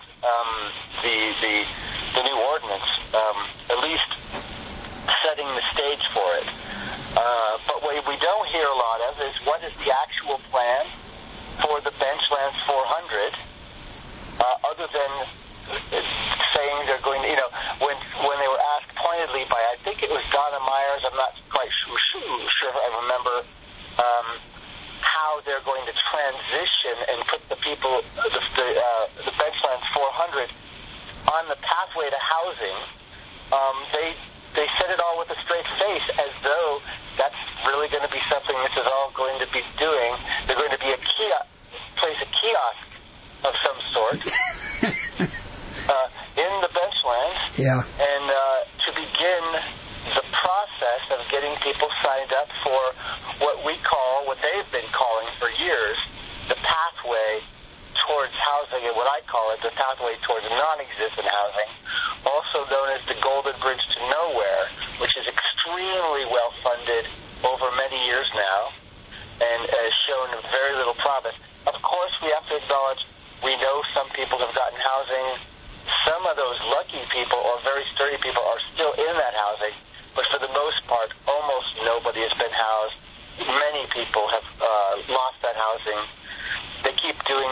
the new ordinance, at least setting the stage for it. But what we don't hear a lot of is what is the actual plan for the Benchlands 400, other than saying they're going to, when they were asked pointedly by, I think it was Donna Myers, I'm not quite sure if I remember, how they're going to transition and put the people, the Benchlands 400 on the pathway to housing, they said it all with a straight face, as though that's really going to be something this is all going to be doing. They're going to be place a kiosk of some sort in the Benchlands, and to begin the process of getting people signed up for what they've been calling for years, the pathway towards housing, and what I call it, the pathway towards non-existent housing, also known as the Golden Bridge to Nowhere, which is extremely well-funded over many years now, and has shown very little promise. Of course, we have to acknowledge we know some people have gotten housing. Some of those lucky people or very sturdy people are still in that housing, but for the most part, almost nobody has been housed. Many people have lost that housing. They keep doing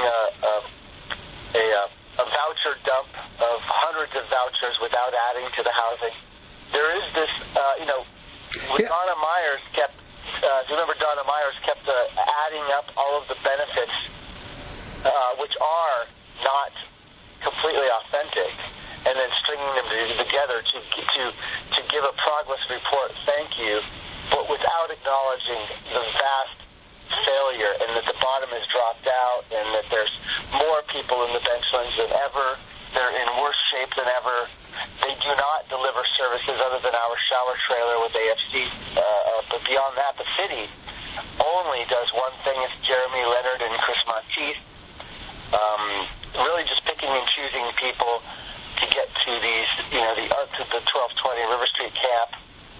a voucher dump of hundreds of vouchers without adding to the housing. There is this, Donna Myers kept, remember Donna Myers kept adding up all of the benefits, which are not completely authentic, and then stringing them together to give a progress report, thank you, but without acknowledging the vast failure and that the bottom is dropped out and that there's more people in the Benchlands than ever. They're in worse shape than ever. They do not deliver services other than our shower trailer with AFC. But beyond that, the city only does one thing. It's Jeremy Leonard and Chris Monteith. Really just picking and choosing people to get to these, to the 1220 River Street camp.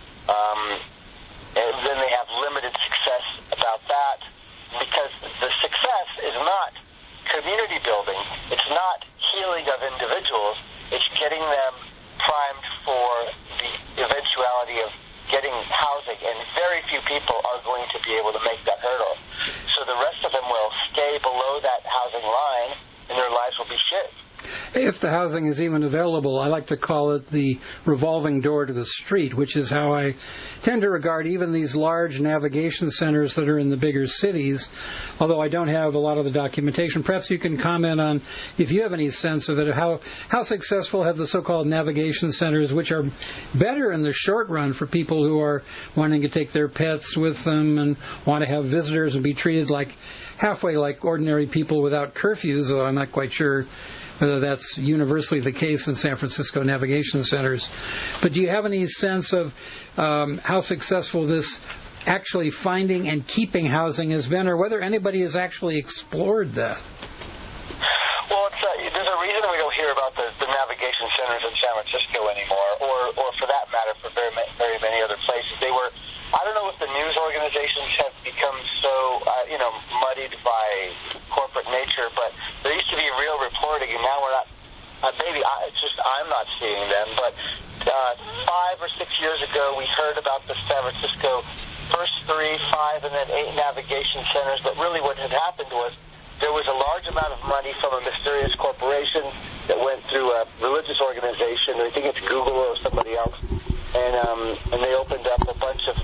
And then they have limited success about that, because the success is not community building. It's not healing of individuals. It's getting them primed for the eventuality of getting housing, and very few people are going to be able to make that hurdle. So the rest of them will stay below that housing line, and their lives will be shit. If the housing is even available, I like to call it the revolving door to the street, which is how I tend to regard even these large navigation centers that are in the bigger cities, although I don't have a lot of the documentation. Perhaps you can comment on, if you have any sense of it, how successful have the so-called navigation centers, which are better in the short run for people who are wanting to take their pets with them and want to have visitors and be treated halfway like ordinary people without curfews, although I'm not quite sure whether that's universally the case in San Francisco navigation centers. But do you have any sense of how successful this actually finding and keeping housing has been, or whether anybody has actually explored that? Well, there's a reason we don't hear about the navigation centers in San Francisco anymore, or for that matter, for very many other places. They were, I don't know if the news organizations have become so, muddied by corporate nature, but there used to be real reporting, and now we're not, I'm not seeing them, but 5 or 6 years ago, we heard about the San Francisco first 3, 5, and then 8 navigation centers, but really what had happened was there was a large amount of money from a mysterious corporation that went through a religious organization. I think it's Google or somebody else. And they opened up a bunch of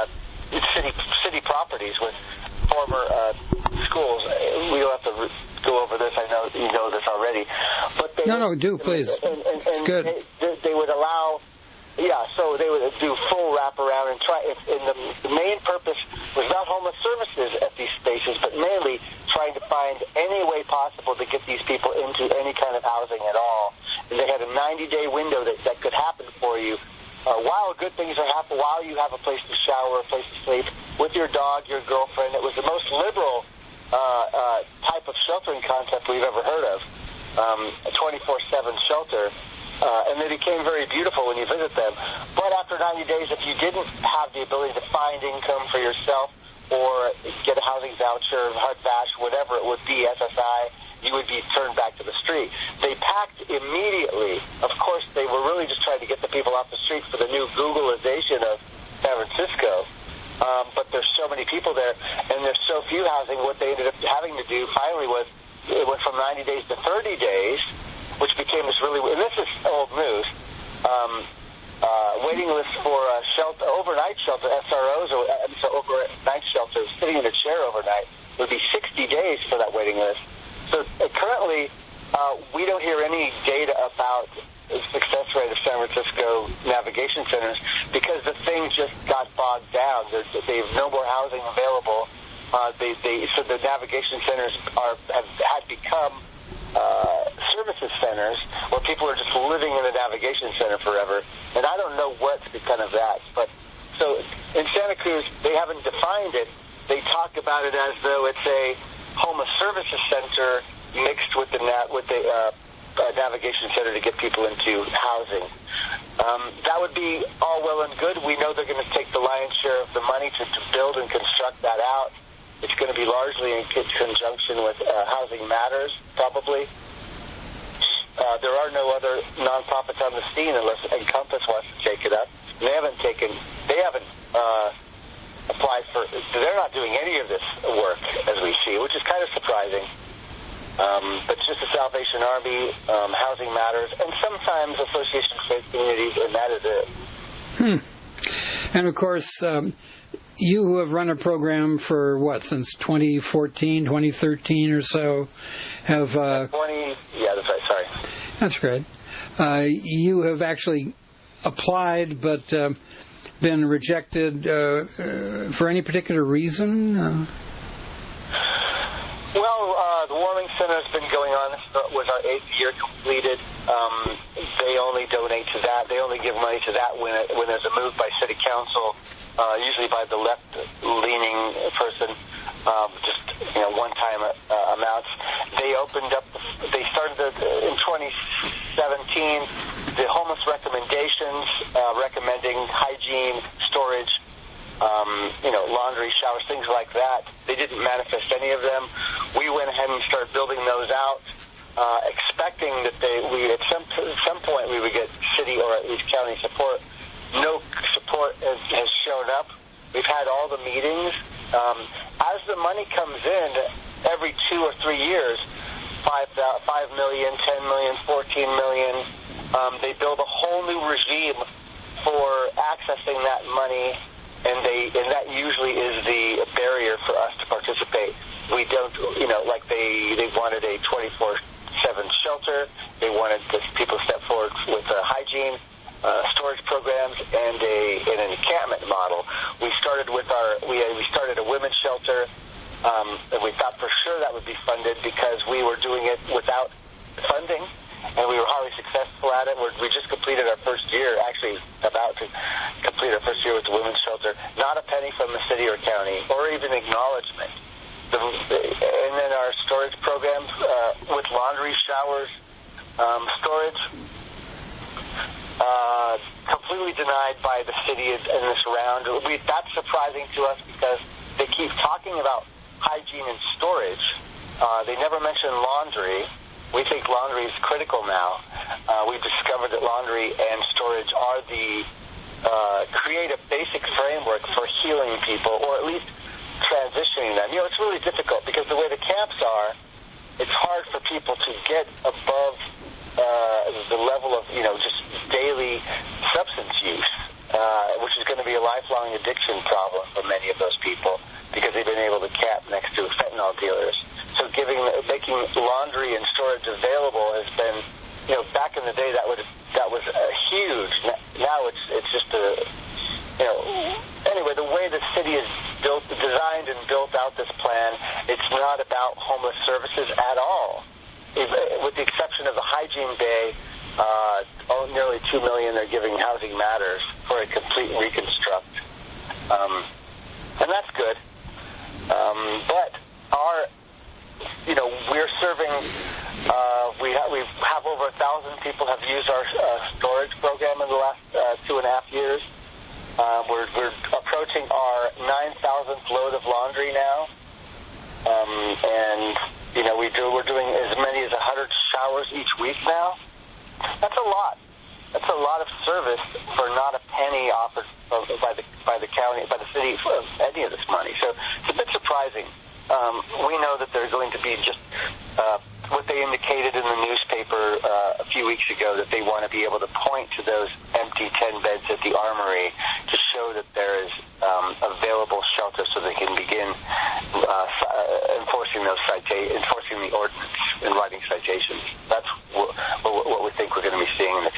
city properties with former schools. We don't have to go over this. I know you know this already. But do, please. It's good. They would allow... Yeah, so they would do full wraparound and try. And the main purpose was not homeless services at these spaces, but mainly trying to find any way possible to get these people into any kind of housing at all. And they had a 90-day window that could happen for you while good things are happening, while you have a place to shower, a place to sleep, with your dog, your girlfriend. It was the most liberal type of sheltering concept we've ever heard of, a 24/7 shelter. And they became very beautiful when you visit them. But after 90 days, if you didn't have the ability to find income for yourself or get a housing voucher, HUD voucher, whatever it would be, SSI, you would be turned back to the street. They packed immediately. Of course, they were really just trying to get the people off the street for the new Googleization of San Francisco. But there's so many people there, and there's so few housing. What they ended up having to do finally was it went from 90 days to 30 days, which became this really, and this is old news, waiting lists for overnight shelter, SROs, or overnight shelters, sitting in a chair overnight, would be 60 days for that waiting list. So currently, we don't hear any data about the success rate of San Francisco navigation centers because the thing just got bogged down. They have no more housing available. So the navigation centers had become services centers where people are just living in the navigation center forever. And I don't know what's become of that. But so in Santa Cruz, they haven't defined it. They talk about it as though it's a homeless services center mixed with the navigation center to get people into housing. That would be all well and good. We know they're going to take the lion's share of the money to build and construct that out. It's going to be largely in conjunction with Housing Matters, probably. There are no other nonprofits on the scene unless Encompass wants to take it up. They haven't applied for. They're not doing any of this work as we see, which is kind of surprising. But just the Salvation Army, Housing Matters, and sometimes Association of Faith Communities, and that is it. And of course, you who have run a program for since 2014, 2013 or so, have. Yeah, that's right. Sorry. That's great. You have actually applied, but been rejected for any particular reason? Well, the Warming Center has been going on. This was our 8th year completed. They only donate to that. They only give money to that when there's a move by City Council, usually by the left-leaning person, just one-time amounts. They started in 2017 the homeless recommendations, recommending hygiene, storage, laundry, showers, things like that. They didn't manifest any of them. We went ahead and started building those out, expecting that at some point we would get city or at least county support. No support has shown up. We've had all the meetings. As the money comes in, every 2 or 3 years, $5 million, $10 million, $14 million, they build a whole new regime for accessing that money. And that usually is the barrier for us to participate. We don't, they wanted a 24/7 shelter. They wanted people to step forward with hygiene, storage programs, and an encampment model. We started with we started a women's shelter. And we thought for sure that would be funded because we were doing it without funding. And we were highly successful at it. We just completed our first year, actually about to complete our first year with the women's shelter. Not a penny from the city or county, or even acknowledgement. And then our storage programs with laundry, showers, storage, completely denied by the city in this round. That's surprising to us because they keep talking about hygiene and storage. They never mention laundry. We think laundry is critical now. We've discovered that laundry and storage are create a basic framework for healing people, or at least transitioning them. It's really difficult because the way the camps are, it's hard for people to get above the level of, just daily substance use, which is going to be a lifelong addiction problem for many of those people because they've been able to camp next to fentanyl dealers. So making laundry and storage available has been, back in the day that was huge. Now it's just anyway, the way the city is designed and built out this plan, it's not about homeless services at all. With the exception of the hygiene bay, nearly $2 million they're giving Housing Matters for a complete reconstruct, and that's good. But we're serving. We have over 1,000 people have used our storage program in the last 2.5 years. We're approaching our 9,000th load of laundry now. And, we're doing as many as 100 showers each week now. That's a lot. That's a lot of service for not a penny offered by the county, by the city, for any of this money. So it's a bit surprising. We know that they're going to be just what they indicated in the newspaper a few weeks ago, that they want to be able to point to those empty 10 beds at the Armory to show that there is available shelter so they can begin enforcing the ordinance and writing citations. That's what we think we're going to be seeing in the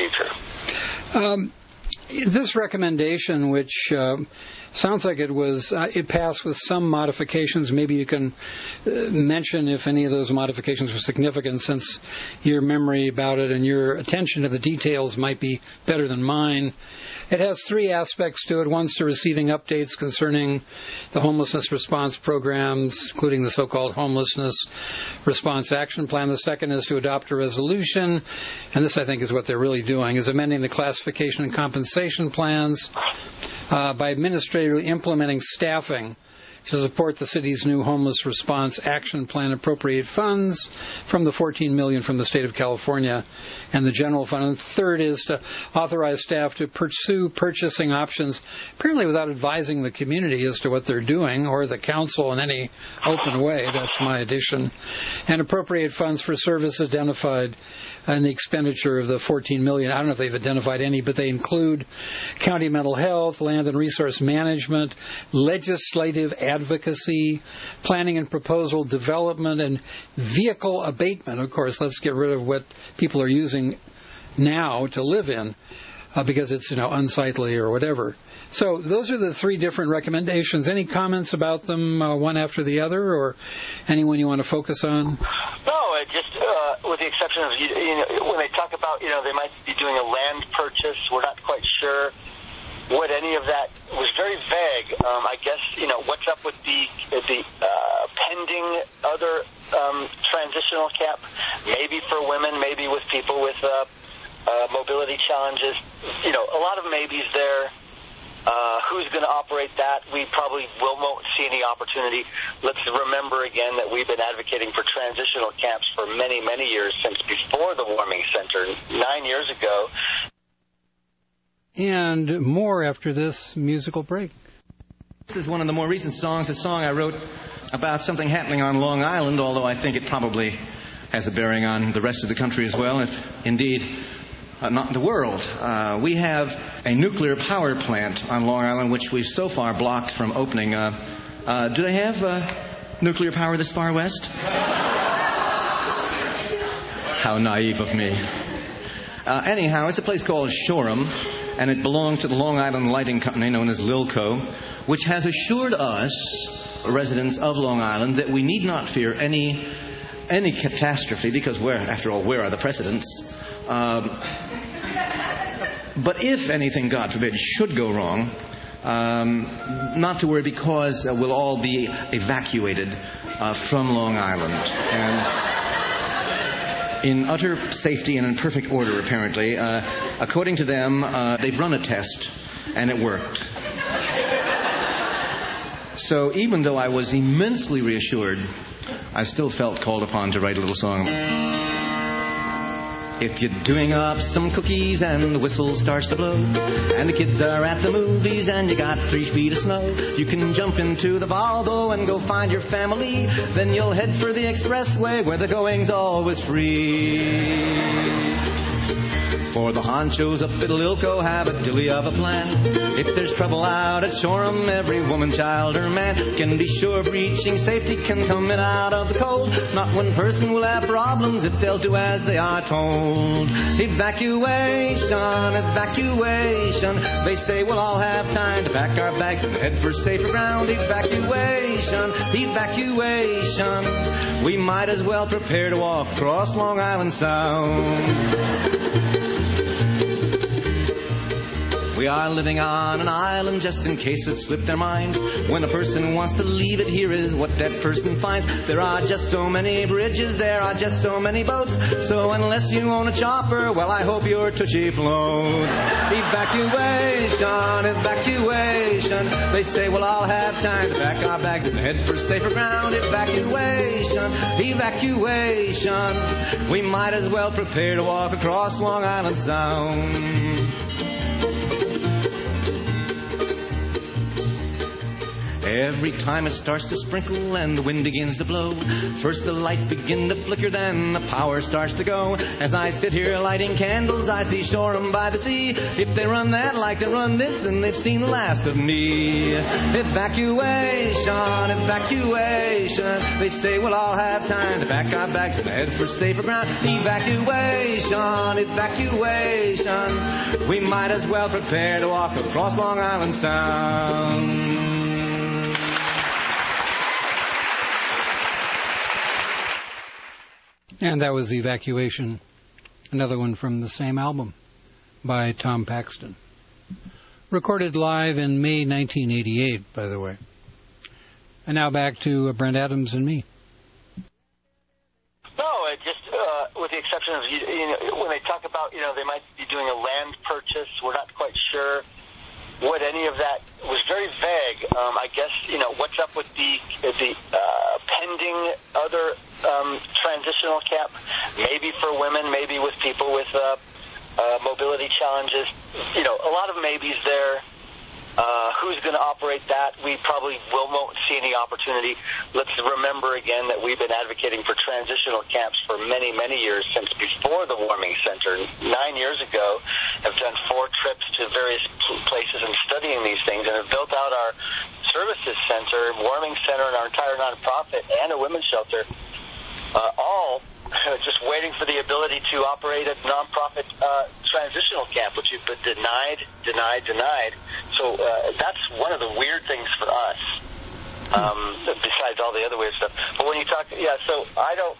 future. This recommendation, which sounds like it passed with some modifications. Maybe you can mention if any of those modifications were significant, since your memory about it and your attention to the details might be better than mine. It has three aspects to it. One's to receiving updates concerning the homelessness response programs, including the so-called Homelessness Response Action Plan. The second is to adopt a resolution, and this I think is what they're really doing, is amending the classification and compensation plans by administratively implementing staffing to support the city's new homeless response action plan, appropriate funds from the $14 million from the state of California and the general fund. And the third is to authorize staff to pursue purchasing options, apparently without advising the community as to what they're doing, or the council in any open way. That's my addition. And appropriate funds for service identified in the expenditure of the $14 million. I don't know if they've identified any, but they include county mental health, land and resource management, legislative advocacy, planning and proposal development, and vehicle abatement. Of course, let's get rid of what people are using now to live in because it's unsightly or whatever. So those are the three different recommendations. Any comments about them one after the other, or anyone you want to focus on? No, just with the exception of when they talk about they might be doing a land purchase. We're not quite sure what any of that was. Very vague. I guess what's up with the pending other transitional cap, maybe for women, maybe with people with mobility challenges. A lot of maybes there. Who's going to operate that? We probably won't see any opportunity. Let's remember again that we've been advocating for transitional camps for many, many years, since before the Warming Center, 9 years ago. And more after this musical break. This is one of the more recent songs, a song I wrote about something happening on Long Island, although I think it probably has a bearing on the rest of the country as well, if indeed not the world. We have a nuclear power plant on Long Island, which we've so far blocked from opening. Do they have nuclear power this far west? How naive of me. Anyhow, it's a place called Shoreham, and it belongs to the Long Island Lighting Company, known as Lilco, which has assured us, residents of Long Island, that we need not fear any catastrophe, because after all, where are the precedents? But if anything, God forbid, should go wrong, not to worry, because we'll all be evacuated from Long Island. And in utter safety and in perfect order, apparently. According to them, they've run a test, and it worked. So even though I was immensely reassured, I still felt called upon to write a little song. If you're doing up some cookies and the whistle starts to blow, and the kids are at the movies and you got 3 feet of snow, you can jump into the Volvo and go find your family. Then you'll head for the expressway where the going's always free. For the honchos up at Lilco have a dilly of a plan. If there's trouble out at Shoreham, every woman, child, or man can be sure of reaching safety, can come in out of the cold. Not one person will have problems if they'll do as they are told. Evacuation, evacuation. They say we'll all have time to pack our bags and head for safer ground. Evacuation, evacuation. We might as well prepare to walk across Long Island Sound. We are living on an island just in case it slipped their minds. When a person wants to leave it, here is what that person finds. There are just so many bridges, there are just so many boats. So unless you own a chopper, well, I hope your tushy floats. Evacuation, evacuation. They say we'll all have time to pack our bags and head for safer ground. Evacuation, evacuation. We might as well prepare to walk across Long Island Sound. Every time it starts to sprinkle and the wind begins to blow, first the lights begin to flicker, then the power starts to go. As I sit here lighting candles, I see Shoreham by the sea. If they run that like they run this, then they've seen the last of me. Evacuation, evacuation. They say we'll all have time to pack our bags and head for safer ground. Evacuation, evacuation. We might as well prepare to walk across Long Island Sound. And that was Evacuation, another one from the same album by Tom Paxton. Recorded live in May 1988, by the way. And now back to Brent Adams and me. No, it just with the exception of when they talk about, they might be doing a land purchase, we're not quite sure what any of that was. Very vague. I guess, what's up with the pending other transitional camp, maybe for women, maybe with people with mobility challenges. A lot of maybes there. Who's going to operate that? We probably won't see any opportunity. Let's remember again that we've been advocating for transitional camps for many, many years, since before the Warming Center. 9 years ago, have done 4 trips to various places and studying these things, and have built out our services center, Warming Center, and our entire nonprofit, and a women's shelter, all just waiting for the ability to operate a nonprofit transitional camp, which you've been denied. So that's one of the weird things for us, besides all the other weird stuff. But when you talk, so I don't.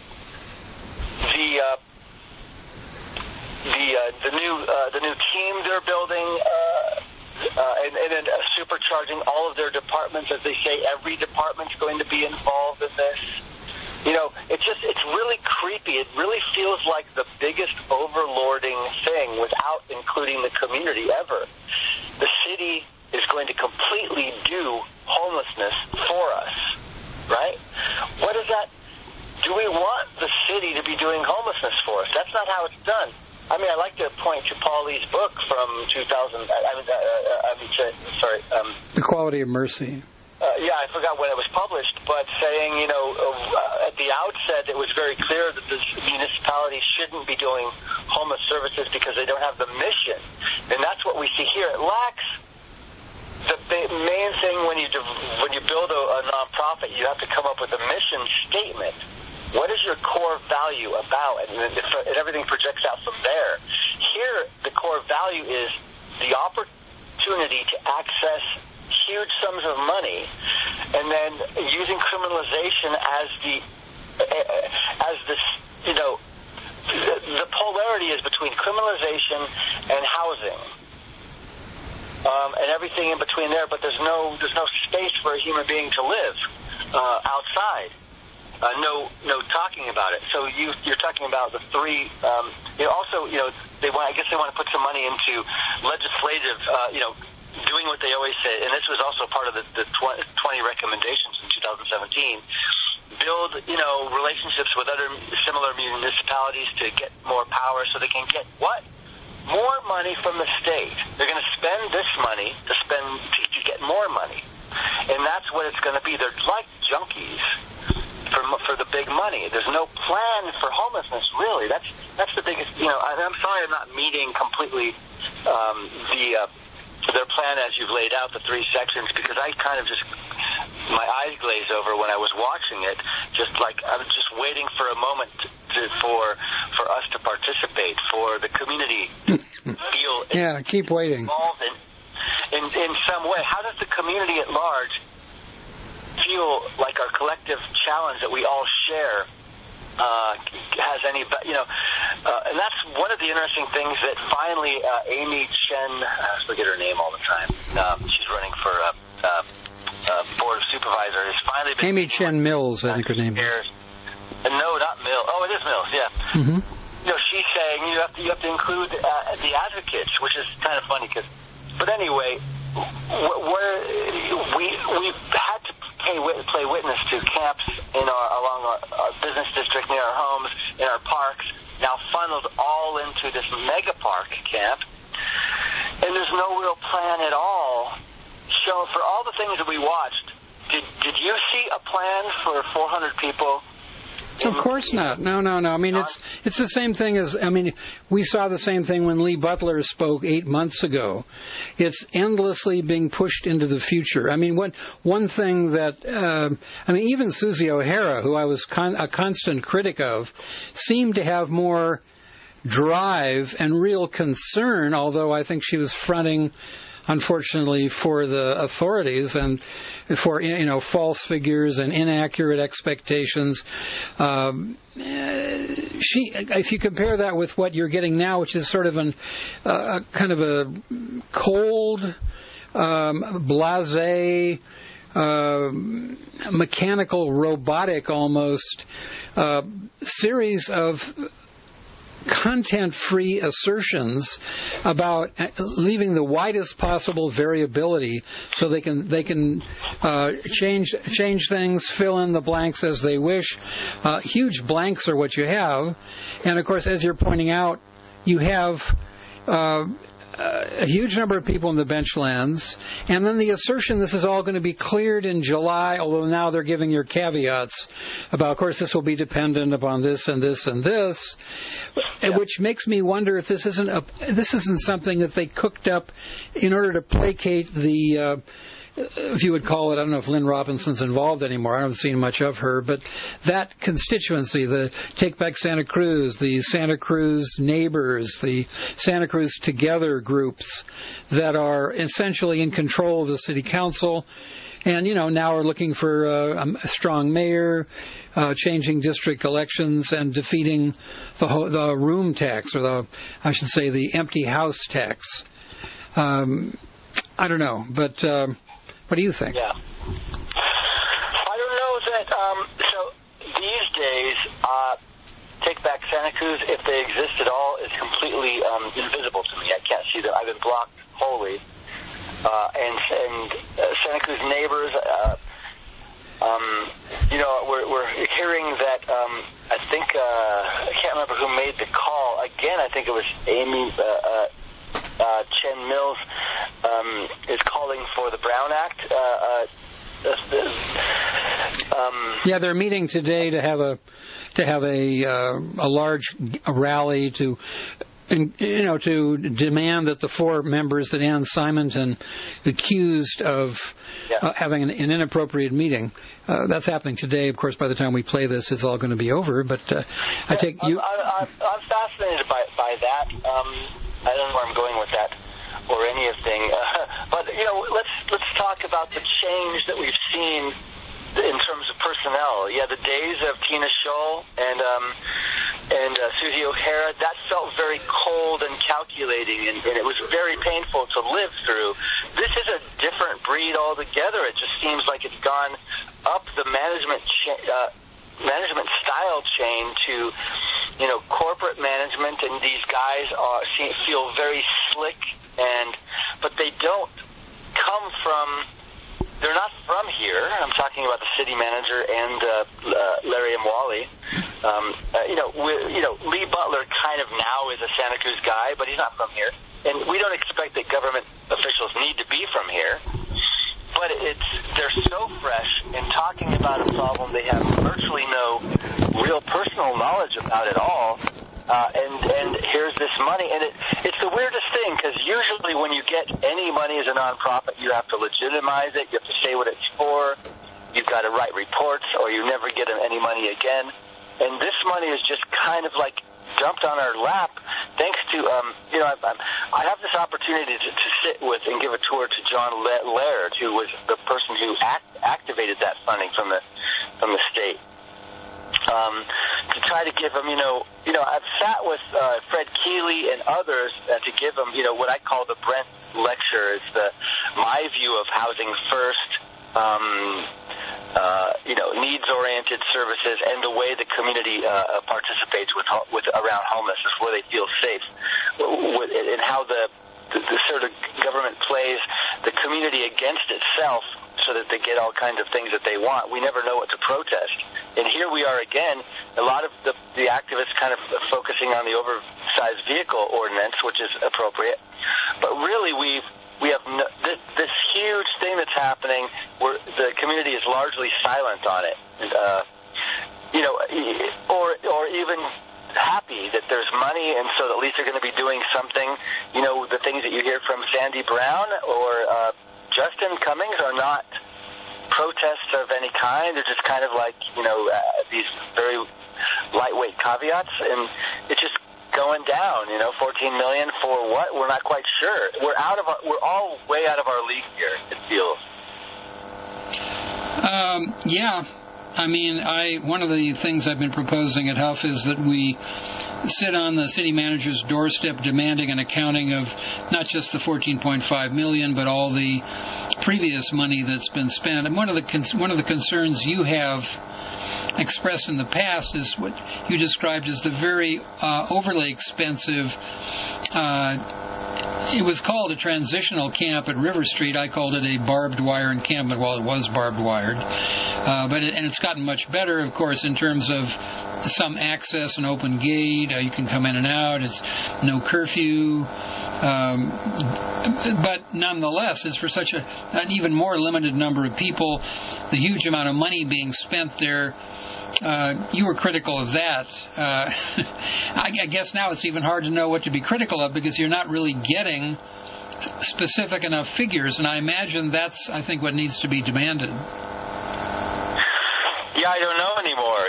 The new team they're building, and then supercharging all of their departments, as they say, every department's going to be involved in this. It's really creepy. It really feels like the biggest overlording thing without including the community ever. The city is going to completely do homelessness for us, right? What is that? Do we want the city to be doing homelessness for us? That's not how it's done. I mean, I like to point to Paul Lee's book from 2000. The Quality of Mercy. I forgot when it was published, but saying, at the outset, it was very clear that the municipalities shouldn't be doing homeless services because they don't have the mission. And that's what we see here. It lacks the main thing when you build a nonprofit. You have to come up with a mission statement. What is your core value about? And everything projects out from there. Here, the core value is the opportunity to access huge sums of money, and then using criminalization as the polarity is between criminalization and housing, and everything in between there. But there's no space for a human being to live outside. No talking about it. So you're talking about the three. Also, they want to put some money into legislative. Doing what they always say, and this was also part of the 20 recommendations in 2017. Build, relationships with other similar municipalities to get more power, so they can get what? More money from the state. They're going to spend this money to get more money, and that's what it's going to be. They're like junkies for the big money. There's no plan for homelessness, really. That's the biggest. I'm sorry, I'm not meeting completely their plan as you've laid out, the 3 sections, because I kind of my eyes glazed over when I was watching it, I was just waiting for a moment for us to participate, for the community to feel keep waiting. Involved in some way. How does the community at large feel like our collective challenge that we all share has any, and that's one of the interesting things that finally Amy Chen, I forget her name all the time. She's running for Board of Supervisors. Has finally been Amy Chen Mills, I think her name is. No, not Mills. Oh, it is Mills. Yeah. Mm-hmm. You know, she's saying you have to include the advocates, which is kind of funny because. But anyway, we've had to play witness to camps along our business district, near our homes, in our parks, now funneled all into this mega park camp, and there's no real plan at all. So for all the things that we watched, did you see a plan for 400 people? Of course not. No. I mean, it's the same thing as, we saw the same thing when Lee Butler spoke 8 months ago. It's endlessly being pushed into the future. I mean, one thing that, even Susie O'Hara, who I was a constant critic of, seemed to have more drive and real concern, although I think she was fronting, unfortunately, for the authorities and for false figures and inaccurate expectations. If you compare that with what you're getting now, which is sort of kind of a cold, blasé, mechanical, robotic almost series of content-free assertions about leaving the widest possible variability so they can change things, fill in the blanks as they wish. Huge blanks are what you have, and of course, as you're pointing out, you have a huge number of people in the benchlands, and then the assertion this is all going to be cleared in July, although now they're giving your caveats about, of course, this will be dependent upon this and this and this, which makes me wonder if this isn't something that they cooked up in order to placate the if you would call it, I don't know if Lynn Robinson's involved anymore. I haven't seen much of her, but that constituency, the Take Back Santa Cruz, the Santa Cruz Neighbors, the Santa Cruz Together groups that are essentially in control of the city council, and now are looking for a strong mayor, changing district elections, and defeating the room tax, or the empty house tax. I don't know, but. What do you think? Yeah. I don't know that, so these days, Take Back Santa Cruz, if they exist at all, is completely invisible to me. I can't see them. I've been blocked wholly. And Santa Cruz Neighbors, we're hearing that, I think, I can't remember who made the call. Again, I think it was Amy Chen Mills is calling for the Brown Act. Yeah, they're meeting today to have a large rally to demand that the 4 members that Ann Simonton accused of having an inappropriate meeting. That's happening today. Of course, by the time we play this, it's all going to be over. But I take you. I'm fascinated by that. I don't know where I'm going with that or anything. But let's talk about the change that we've seen in terms of personnel. Yeah, the days of Tina Scholl and Susie O'Hara, that felt very cold and calculating, and it was very painful to live through. This is a different breed altogether. It just seems like it's gone up the management style chain to corporate management, and these guys feel very slick, but they don't come from. They're not from here. I'm talking about the city manager and Larry Mwali. Lee Butler kind of now is a Santa Cruz guy, but he's not from here. And we don't expect that government officials need to be from here. But they're so fresh in talking about a problem they have virtually no real personal knowledge about at all. And here's this money, and it's the weirdest thing, because usually when you get any money as a nonprofit, you have to legitimize it, you have to say what it's for, you've got to write reports, or you never get any money again. And this money is just kind of like dumped on our lap, thanks to, I have this opportunity to sit with and give a tour to John Laird, who was the person who activated that funding from the state. to try to give them, I've sat with Fred Keeley and others to give them, what I call the Brent lecture. It's my view of housing first, needs-oriented services, and the way the community participates with around homelessness, where they feel safe, and how the sort of government plays the community against itself so that they get all kinds of things that they want. We never know what to protest. And here we are again, a lot of the activists kind of focusing on the oversized vehicle ordinance, which is appropriate. But really we have this huge thing that's happening where the community is largely silent on it. Or even happy that there's money, and so at least they're going to be doing something. The things that you hear from Sandy Brown or Justin Cummings are not protests of any kind. They're just kind of like, these very lightweight caveats, and it's just going down, 14 million for what? We're not quite sure. We're all way out of our league here, it feels. Yeah. I mean, one of the things I've been proposing at Huff is that we sit on the city manager's doorstep demanding an accounting of not just the $14.5 million, but all the previous money that's been spent. And one of the concerns you have expressed in the past is what you described as the very overly expensive. It was called a transitional camp at River Street. I called it a barbed wire encampment. Well, it was barbed wired, and it's gotten much better, of course, in terms of some access, an open gate. You can come in and out. It's no curfew. But nonetheless, it's for such an even more limited number of people. The huge amount of money being spent there. You were critical of that. I guess now it's even hard to know what to be critical of because you're not really getting specific enough figures, and I imagine that's, I think, what needs to be demanded. Yeah, I don't know anymore.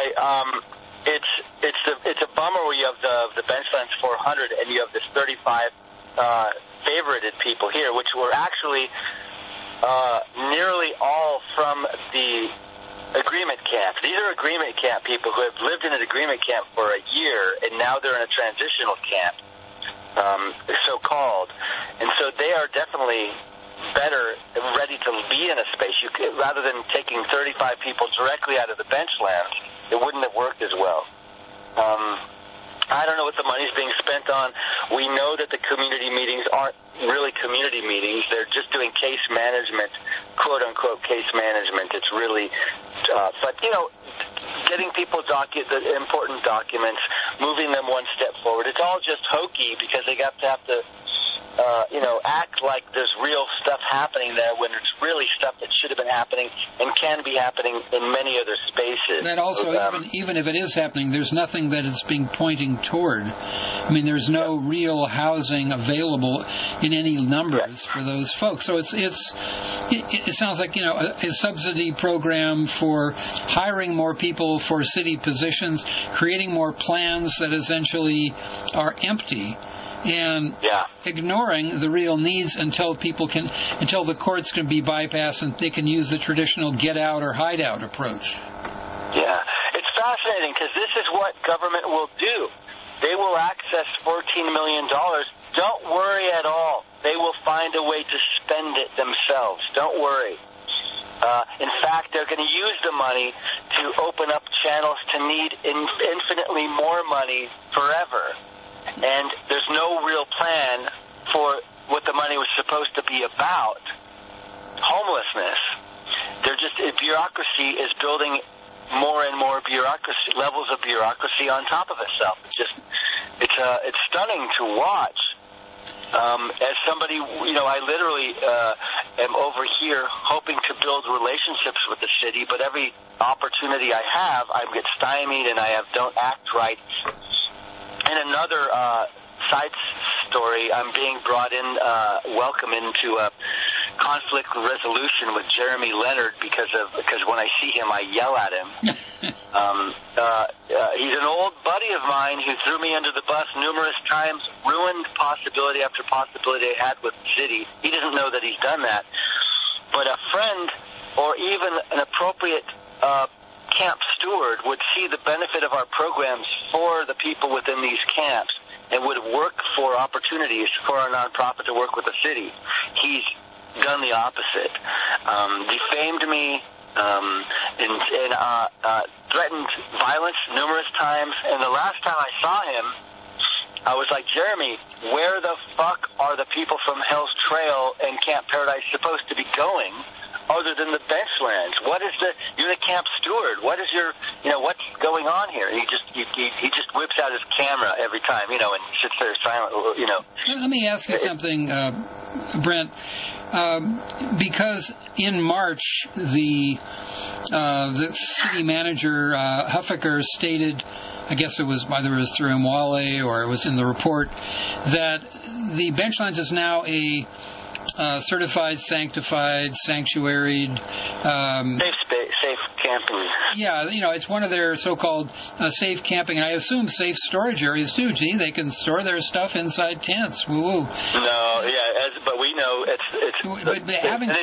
It's a bummer where you have the Benchlands 400 and you have this 35 favorited people here, which were actually nearly all from the agreement camp. These are agreement camp people who have lived in an agreement camp for a year, and now they're in a transitional camp, so-called. And so they are definitely better ready to be in a space. Rather than taking 35 people directly out of the Benchlands, it wouldn't have worked as well. I don't know what the money's being spent on. We know that the community meetings aren't really community meetings. They're just doing case management, quote-unquote case management. It's really, getting people the important documents, moving them one step forward. It's all just hokey because they have to act like there's real stuff happening there when it's really stuff that should have been happening and can be happening in many other spaces. And also, even if it is happening, there's nothing that it's being pointing toward. I mean, there's no real housing available in any numbers for those folks. So it sounds like, a subsidy program for hiring more people for city positions, creating more plans that essentially are empty, and ignoring the real needs until the courts can be bypassed and they can use the traditional get out or hide out approach. Yeah, it's fascinating because this is what government will do. They will access $14 million. Don't worry at all. They will find a way to spend it themselves. Don't worry. In fact, they're going to use the money to open up channels to need infinitely more money forever. And there's no real plan for what the money was supposed to be about, homelessness. Bureaucracy is building more and more levels of bureaucracy on top of itself. It's stunning to watch. As somebody, I literally am over here hoping to build relationships with the city, but every opportunity I have, I get stymied and I don't act right. And another side story, I'm being brought in, welcome into a conflict resolution with Jeremy Leonard because when I see him, I yell at him. He's an old buddy of mine who threw me under the bus numerous times, ruined possibility after possibility I had with the city. He doesn't know that he's done that. But a friend or even an appropriate camp steward would see the benefit of our programs for the people within these camps and would work for opportunities for our nonprofit to work with the city. He's done the opposite. Defamed me, and threatened violence numerous times. And the last time I saw him, I was like, Jeremy, where the fuck are the people from Hell's Trail and Camp Paradise supposed to be going other than the benchlands? You're the camp steward. What is what's going on here? And he just whips out his camera every time, and sits there silent, Let me ask you something, Brent. Because in March, the city manager, Huffaker, stated, I guess it was either through Mwale or it was in the report, that the Benchlands is now a certified, sanctified, sanctuaried... safe camping. Yeah, it's one of their so-called safe camping, and I assume safe storage areas too. Gee, they can store their stuff inside tents. Woo-woo. No, yeah, but we know it's but having